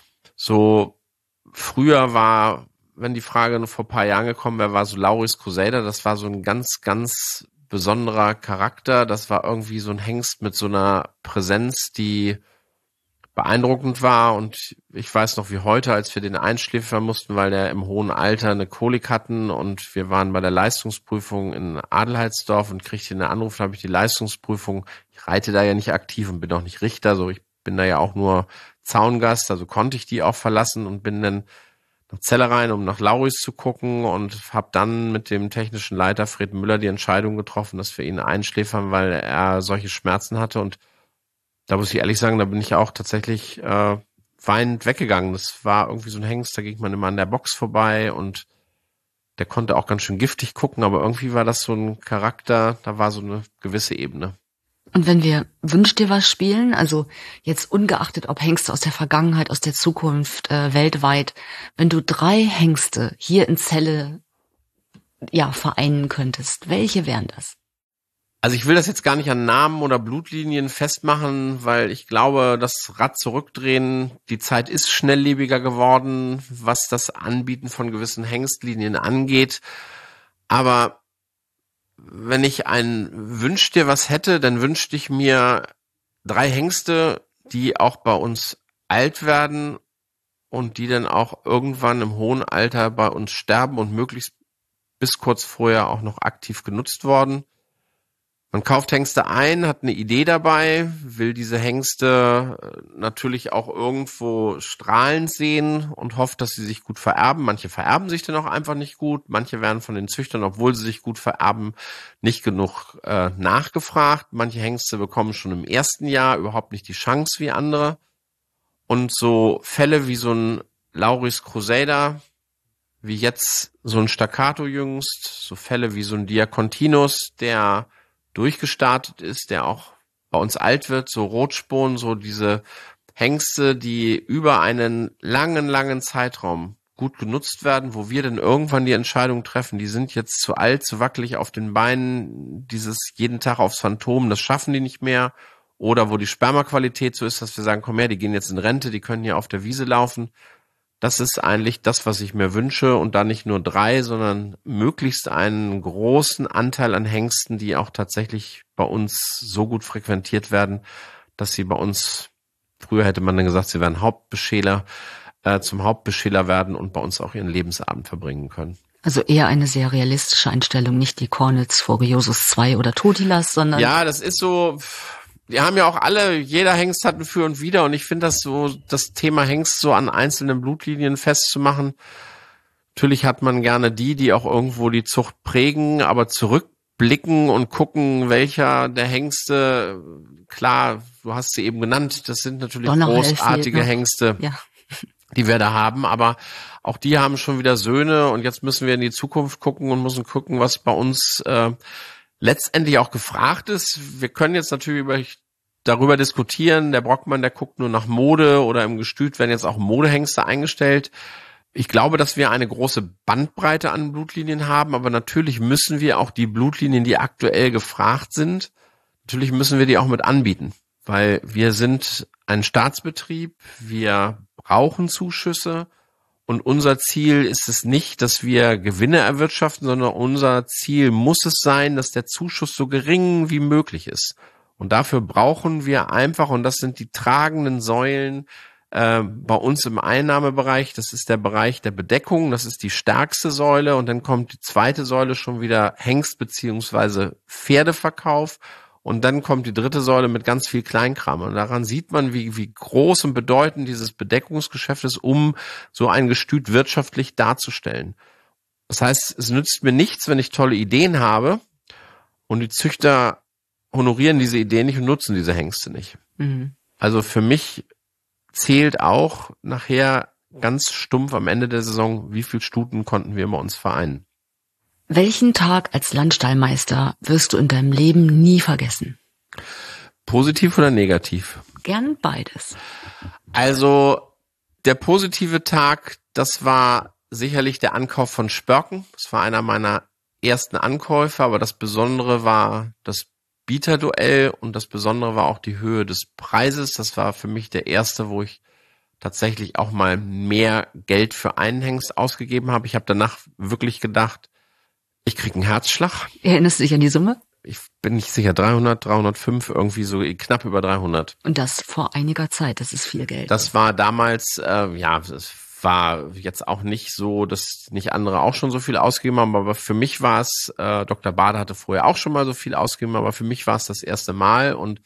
So früher war, wenn die Frage vor ein paar Jahren gekommen wäre, war so Lauris Crusader, das war so ein ganz, ganz besonderer Charakter. Das war irgendwie so ein Hengst mit so einer Präsenz, die beeindruckend war. Und ich weiß noch wie heute, als wir den einschläfern mussten, weil der im hohen Alter eine Kolik hatten, und wir waren bei der Leistungsprüfung in Adelheidsdorf und kriegte einen Anruf, da habe ich die Leistungsprüfung, ich reite da ja nicht aktiv und bin auch nicht Richter, so ich bin da ja auch nur Zaungast, also konnte ich die auch verlassen und bin dann nach Celle rein, um nach Lauris zu gucken, und habe dann mit dem technischen Leiter Fred Müller die Entscheidung getroffen, dass wir ihn einschläfern, weil er solche Schmerzen hatte. Und da muss ich ehrlich sagen, da bin ich auch tatsächlich äh, weinend weggegangen. Das war irgendwie so ein Hengst, da ging man immer an der Box vorbei, und der konnte auch ganz schön giftig gucken, aber irgendwie war das so ein Charakter, da war so eine gewisse Ebene.
Und wenn wir Wünsch dir was spielen, also jetzt ungeachtet ob Hengste aus der Vergangenheit, aus der Zukunft, äh, weltweit, wenn du drei Hengste hier in Celle ja vereinen könntest, welche wären das?
Also ich will das jetzt gar nicht an Namen oder Blutlinien festmachen, weil ich glaube, das Rad zurückdrehen, die Zeit ist schnelllebiger geworden, was das Anbieten von gewissen Hengstlinien angeht. Aber wenn ich ein Wünsch dir was hätte, dann wünschte ich mir drei Hengste, die auch bei uns alt werden und die dann auch irgendwann im hohen Alter bei uns sterben und möglichst bis kurz vorher auch noch aktiv genutzt worden. Man kauft Hengste ein, hat eine Idee dabei, will diese Hengste natürlich auch irgendwo strahlend sehen und hofft, dass sie sich gut vererben. Manche vererben sich dann auch einfach nicht gut. Manche werden von den Züchtern, obwohl sie sich gut vererben, nicht genug äh, nachgefragt. Manche Hengste bekommen schon im ersten Jahr überhaupt nicht die Chance wie andere. Und so Fälle wie so ein Lauris Crusader, wie jetzt so ein Staccato jüngst, so Fälle wie so ein Diacontinus, der durchgestartet ist, der auch bei uns alt wird, so Rotspon, so diese Hengste, die über einen langen, langen Zeitraum gut genutzt werden, wo wir dann irgendwann die Entscheidung treffen, die sind jetzt zu alt, zu wackelig auf den Beinen, dieses jeden Tag aufs Phantom, das schaffen die nicht mehr, oder wo die Spermaqualität so ist, dass wir sagen, komm her, die gehen jetzt in Rente, die können hier auf der Wiese laufen. Das ist eigentlich das, was ich mir wünsche, und da nicht nur drei, sondern möglichst einen großen Anteil an Hengsten, die auch tatsächlich bei uns so gut frequentiert werden, dass sie bei uns, früher hätte man dann gesagt, sie wären Hauptbeschäler, äh, zum Hauptbeschäler werden und bei uns auch ihren Lebensabend verbringen können.
Also eher eine sehr realistische Einstellung, nicht die Cornels, Voriosus zwei oder Totilas, sondern...
Ja, das ist so... Wir haben ja auch alle, jeder Hengst hat ein Für und Wider und ich finde das so, das Thema Hengst so an einzelnen Blutlinien festzumachen. Natürlich hat man gerne die, die auch irgendwo die Zucht prägen, aber zurückblicken und gucken, welcher der Hengste, klar, du hast sie eben genannt, das sind natürlich großartige Hengste, ja, die wir da haben, aber auch die haben schon wieder Söhne und jetzt müssen wir in die Zukunft gucken und müssen gucken, was bei uns äh, letztendlich auch gefragt ist. Wir können jetzt natürlich über, darüber diskutieren, der Brockmann, der guckt nur nach Mode oder im Gestüt werden jetzt auch Modehengste eingestellt. Ich glaube, dass wir eine große Bandbreite an Blutlinien haben, aber natürlich müssen wir auch die Blutlinien, die aktuell gefragt sind, natürlich müssen wir die auch mit anbieten, weil wir sind ein Staatsbetrieb, wir brauchen Zuschüsse. Und unser Ziel ist es nicht, dass wir Gewinne erwirtschaften, sondern unser Ziel muss es sein, dass der Zuschuss so gering wie möglich ist. Und dafür brauchen wir einfach, und das sind die tragenden Säulen äh, bei uns im Einnahmebereich, das ist der Bereich der Bedeckung, das ist die stärkste Säule. Und dann kommt die zweite Säule schon wieder Hengst- beziehungsweise Pferdeverkauf. Und dann kommt die dritte Säule mit ganz viel Kleinkram. Und daran sieht man, wie, wie groß und bedeutend dieses Bedeckungsgeschäft ist, um so ein Gestüt wirtschaftlich darzustellen. Das heißt, es nützt mir nichts, wenn ich tolle Ideen habe und die Züchter honorieren diese Ideen nicht und nutzen diese Hengste nicht. Mhm. Also für mich zählt auch nachher ganz stumpf am Ende der Saison, wie viel Stuten konnten wir bei uns vereinen.
Welchen Tag als Landstallmeister wirst du in deinem Leben nie vergessen?
Positiv oder negativ?
Gern beides.
Also der positive Tag, das war sicherlich der Ankauf von Spörken. Das war einer meiner ersten Ankäufe, aber das Besondere war das Bieterduell und das Besondere war auch die Höhe des Preises. Das war für mich der erste, wo ich tatsächlich auch mal mehr Geld für einen Hengst ausgegeben habe. Ich habe danach wirklich gedacht, ich krieg einen Herzschlag.
Erinnerst du dich an die Summe?
Ich bin nicht sicher, dreihundert, dreihundertfünf, irgendwie so knapp über dreihundert.
Und das vor einiger Zeit, das ist viel Geld.
Das war damals, äh, ja, es war jetzt auch nicht so, dass nicht andere auch schon so viel ausgegeben haben, aber für mich war es, äh, Doktor Bade hatte vorher auch schon mal so viel ausgegeben, aber für mich war es das erste Mal und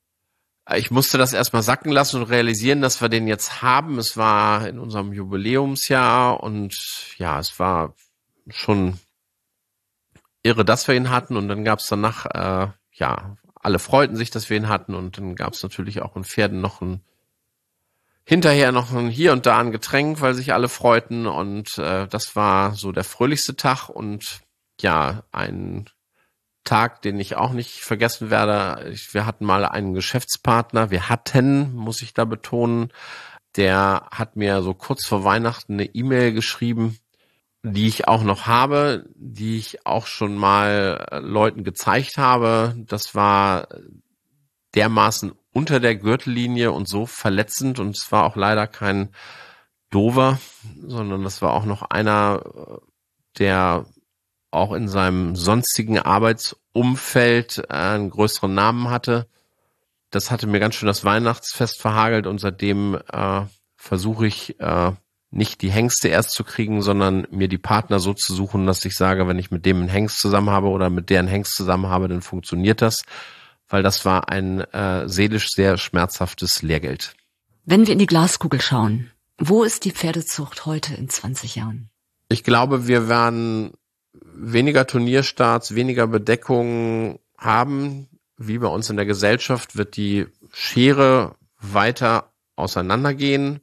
ich musste das erstmal sacken lassen und realisieren, dass wir den jetzt haben. Es war in unserem Jubiläumsjahr und ja, es war schon irre, dass wir ihn hatten und dann gab es danach, äh, ja, alle freuten sich, dass wir ihn hatten und dann gab es natürlich auch in Pferden noch ein, hinterher noch ein hier und da ein Getränk, weil sich alle freuten und äh, das war so der fröhlichste Tag und ja, ein Tag, den ich auch nicht vergessen werde. Ich, wir hatten mal einen Geschäftspartner, wir hatten, muss ich da betonen, der hat mir so kurz vor Weihnachten eine E-Mail geschrieben, die ich auch noch habe, die ich auch schon mal Leuten gezeigt habe. Das war dermaßen unter der Gürtellinie und so verletzend und es war auch leider kein Dover, sondern das war auch noch einer, der auch in seinem sonstigen Arbeitsumfeld einen größeren Namen hatte. Das hatte mir ganz schön das Weihnachtsfest verhagelt und seitdem äh, versuche ich äh, nicht die Hengste erst zu kriegen, sondern mir die Partner so zu suchen, dass ich sage, wenn ich mit dem einen Hengst zusammen habe oder mit der einen Hengst zusammen habe, dann funktioniert das, weil das war ein äh, seelisch sehr schmerzhaftes Lehrgeld.
Wenn wir in die Glaskugel schauen, wo ist die Pferdezucht heute in zwanzig Jahren?
Ich glaube, wir werden weniger Turnierstarts, weniger Bedeckungen haben. Wie bei uns in der Gesellschaft wird die Schere weiter auseinandergehen.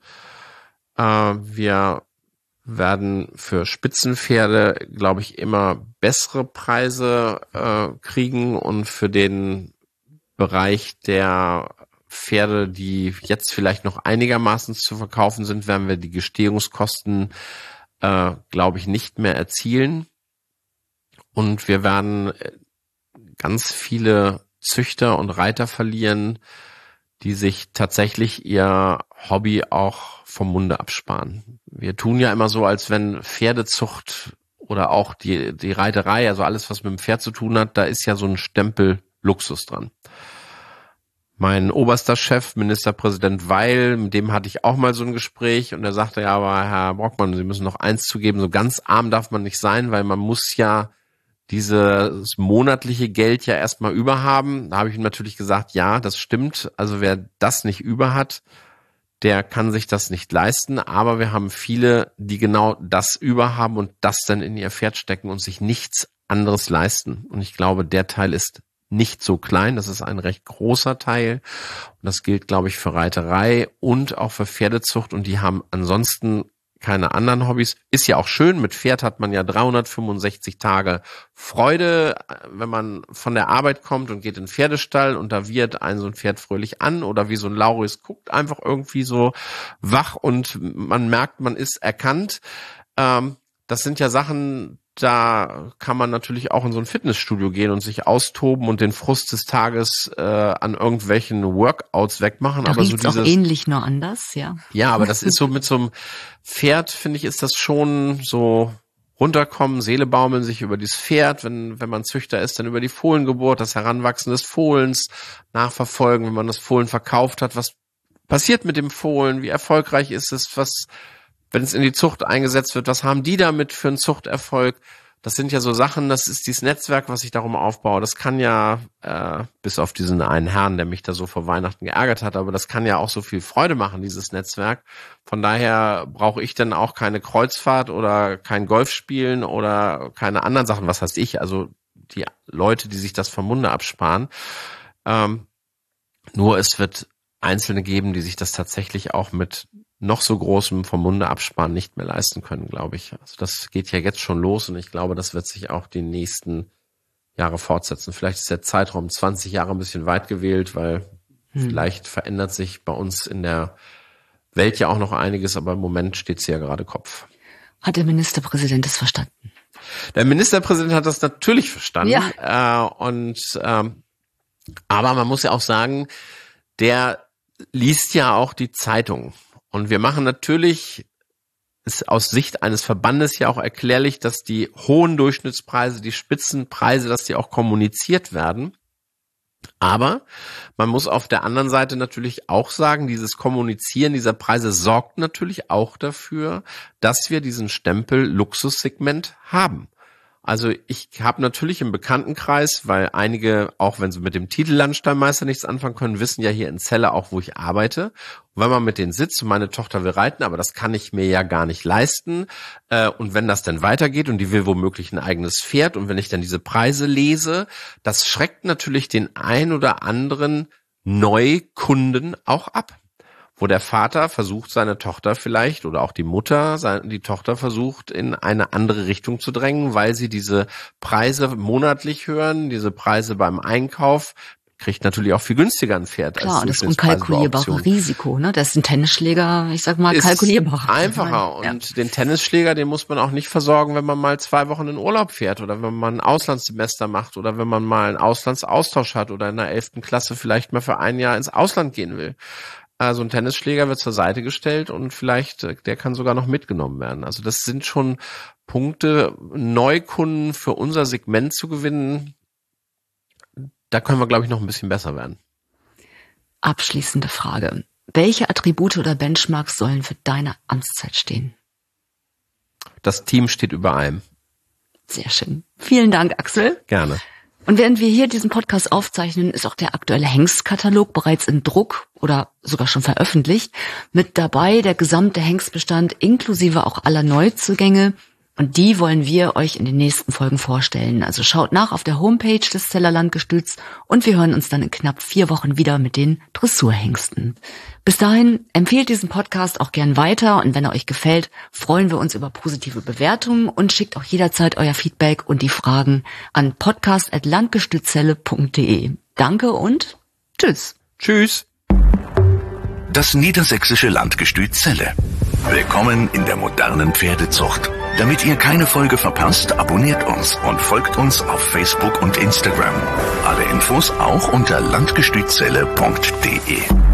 Wir werden für Spitzenpferde, glaube ich, immer bessere Preise äh, kriegen und für den Bereich der Pferde, die jetzt vielleicht noch einigermaßen zu verkaufen sind, werden wir die Gestehungskosten, äh, glaube ich, nicht mehr erzielen. Und wir werden ganz viele Züchter und Reiter verlieren, die sich tatsächlich ihr Hobby auch vom Munde absparen. Wir tun ja immer so, als wenn Pferdezucht oder auch die, die Reiterei, also alles, was mit dem Pferd zu tun hat, da ist ja so ein Stempel Luxus dran. Mein oberster Chef, Ministerpräsident Weil, mit dem hatte ich auch mal so ein Gespräch und er sagte, ja, aber Herr Brockmann, Sie müssen noch eins zugeben, so ganz arm darf man nicht sein, weil man muss ja dieses monatliche Geld ja erstmal über haben. Da habe ich ihm natürlich gesagt, ja, das stimmt. Also wer das nicht über hat, der kann sich das nicht leisten. Aber wir haben viele, die genau das über haben und das dann in ihr Pferd stecken und sich nichts anderes leisten. Und ich glaube, der Teil ist nicht so klein, das ist ein recht großer Teil und das gilt, glaube ich, für Reiterei und auch für Pferdezucht und die haben ansonsten keine anderen Hobbys. Ist ja auch schön, mit Pferd hat man ja dreihundertfünfundsechzig Tage Freude, wenn man von der Arbeit kommt und geht in den Pferdestall und da wird ein so ein Pferd fröhlich an oder wie so ein Lauris guckt einfach irgendwie so wach und man merkt, man ist erkannt. Ähm, das sind ja Sachen, da kann man natürlich auch in so ein Fitnessstudio gehen und sich austoben und den Frust des Tages äh, an irgendwelchen Workouts wegmachen.
Da
aber so
riecht's
dieses
auch ähnlich, nur anders, ja.
Ja, aber das ist so mit so einem Pferd, finde ich, ist das schon so runterkommen, Seele baumeln, sich über dieses Pferd, wenn wenn man Züchter ist, dann über die Fohlengeburt, das Heranwachsen des Fohlens nachverfolgen, wenn man das Fohlen verkauft hat, was passiert mit dem Fohlen, wie erfolgreich ist es, was wenn es in die Zucht eingesetzt wird, was haben die damit für einen Zuchterfolg? Das sind ja so Sachen, das ist dieses Netzwerk, was ich darum aufbaue. Das kann ja, äh, bis auf diesen einen Herrn, der mich da so vor Weihnachten geärgert hat, aber das kann ja auch so viel Freude machen, dieses Netzwerk. Von daher brauche ich dann auch keine Kreuzfahrt oder kein Golf spielen oder keine anderen Sachen, was heißt ich, also die Leute, die sich das vom Munde absparen. Ähm, nur es wird Einzelne geben, die sich das tatsächlich auch mit noch so großem vom Munde absparen nicht mehr leisten können, glaube ich. Also das geht ja jetzt schon los und ich glaube, das wird sich auch die nächsten Jahre fortsetzen. Vielleicht ist der Zeitraum zwanzig Jahre ein bisschen weit gewählt, weil hm. vielleicht verändert sich bei uns in der Welt ja auch noch einiges, aber im Moment steht sie ja gerade Kopf.
Hat der Ministerpräsident das verstanden?
Der Ministerpräsident hat das natürlich verstanden.
Ja.
Äh, und ähm, aber man muss ja auch sagen, der liest ja auch die Zeitung. Und wir machen natürlich, ist aus Sicht eines Verbandes ja auch erklärlich, dass die hohen Durchschnittspreise, die Spitzenpreise, dass die auch kommuniziert werden. Aber man muss auf der anderen Seite natürlich auch sagen, dieses Kommunizieren dieser Preise sorgt natürlich auch dafür, dass wir diesen Stempel Luxussegment haben. Also ich habe natürlich im Bekanntenkreis, weil einige, auch wenn sie mit dem Titel Landstallmeister nichts anfangen können, wissen ja hier in Celle auch, wo ich arbeite. Und wenn man mit denen sitzt und meine Tochter will reiten, aber das kann ich mir ja gar nicht leisten. Und wenn das dann weitergeht und die will womöglich ein eigenes Pferd und wenn ich dann diese Preise lese, das schreckt natürlich den ein oder anderen Neukunden auch ab. Wo der Vater versucht, seine Tochter vielleicht oder auch die Mutter, seine, die Tochter versucht, in eine andere Richtung zu drängen, weil sie diese Preise monatlich hören, diese Preise beim Einkauf, kriegt natürlich auch viel günstiger ein Pferd.
Klar, als das unkalkulierbare Risiko, ne? Das ist ein Tennisschläger, ich sag mal, kalkulierbarer.
Einfacher. Und ja. Den Tennisschläger, den muss man auch nicht versorgen, wenn man mal zwei Wochen in Urlaub fährt oder wenn man ein Auslandssemester macht oder wenn man mal einen Auslandsaustausch hat oder in der elften Klasse vielleicht mal für ein Jahr ins Ausland gehen will. Also ein Tennisschläger wird zur Seite gestellt und vielleicht, der kann sogar noch mitgenommen werden. Also das sind schon Punkte, Neukunden für unser Segment zu gewinnen. Da können wir, glaube ich, noch ein bisschen besser werden.
Abschließende Frage. Welche Attribute oder Benchmarks sollen für deine Amtszeit stehen?
Das Team steht über allem.
Sehr schön. Vielen Dank, Axel.
Gerne.
Und während wir hier diesen Podcast aufzeichnen, ist auch der aktuelle Hengstkatalog bereits in Druck oder sogar schon veröffentlicht. Mit dabei der gesamte Hengstbestand inklusive auch aller Neuzugänge. Und die wollen wir euch in den nächsten Folgen vorstellen. Also schaut nach auf der Homepage des Celler Landgestüts und wir hören uns dann in knapp vier Wochen wieder mit den Dressurhengsten. Bis dahin empfehlt diesen Podcast auch gern weiter und wenn er euch gefällt, freuen wir uns über positive Bewertungen und schickt auch jederzeit euer Feedback und die Fragen an podcast at landgestützcelle punkt de. Danke und tschüss.
Tschüss.
Das niedersächsische Landgestüt Celle. Willkommen in der modernen Pferdezucht. Damit ihr keine Folge verpasst, abonniert uns und folgt uns auf Facebook und Instagram. Alle Infos auch unter landgestützcelle punkt de.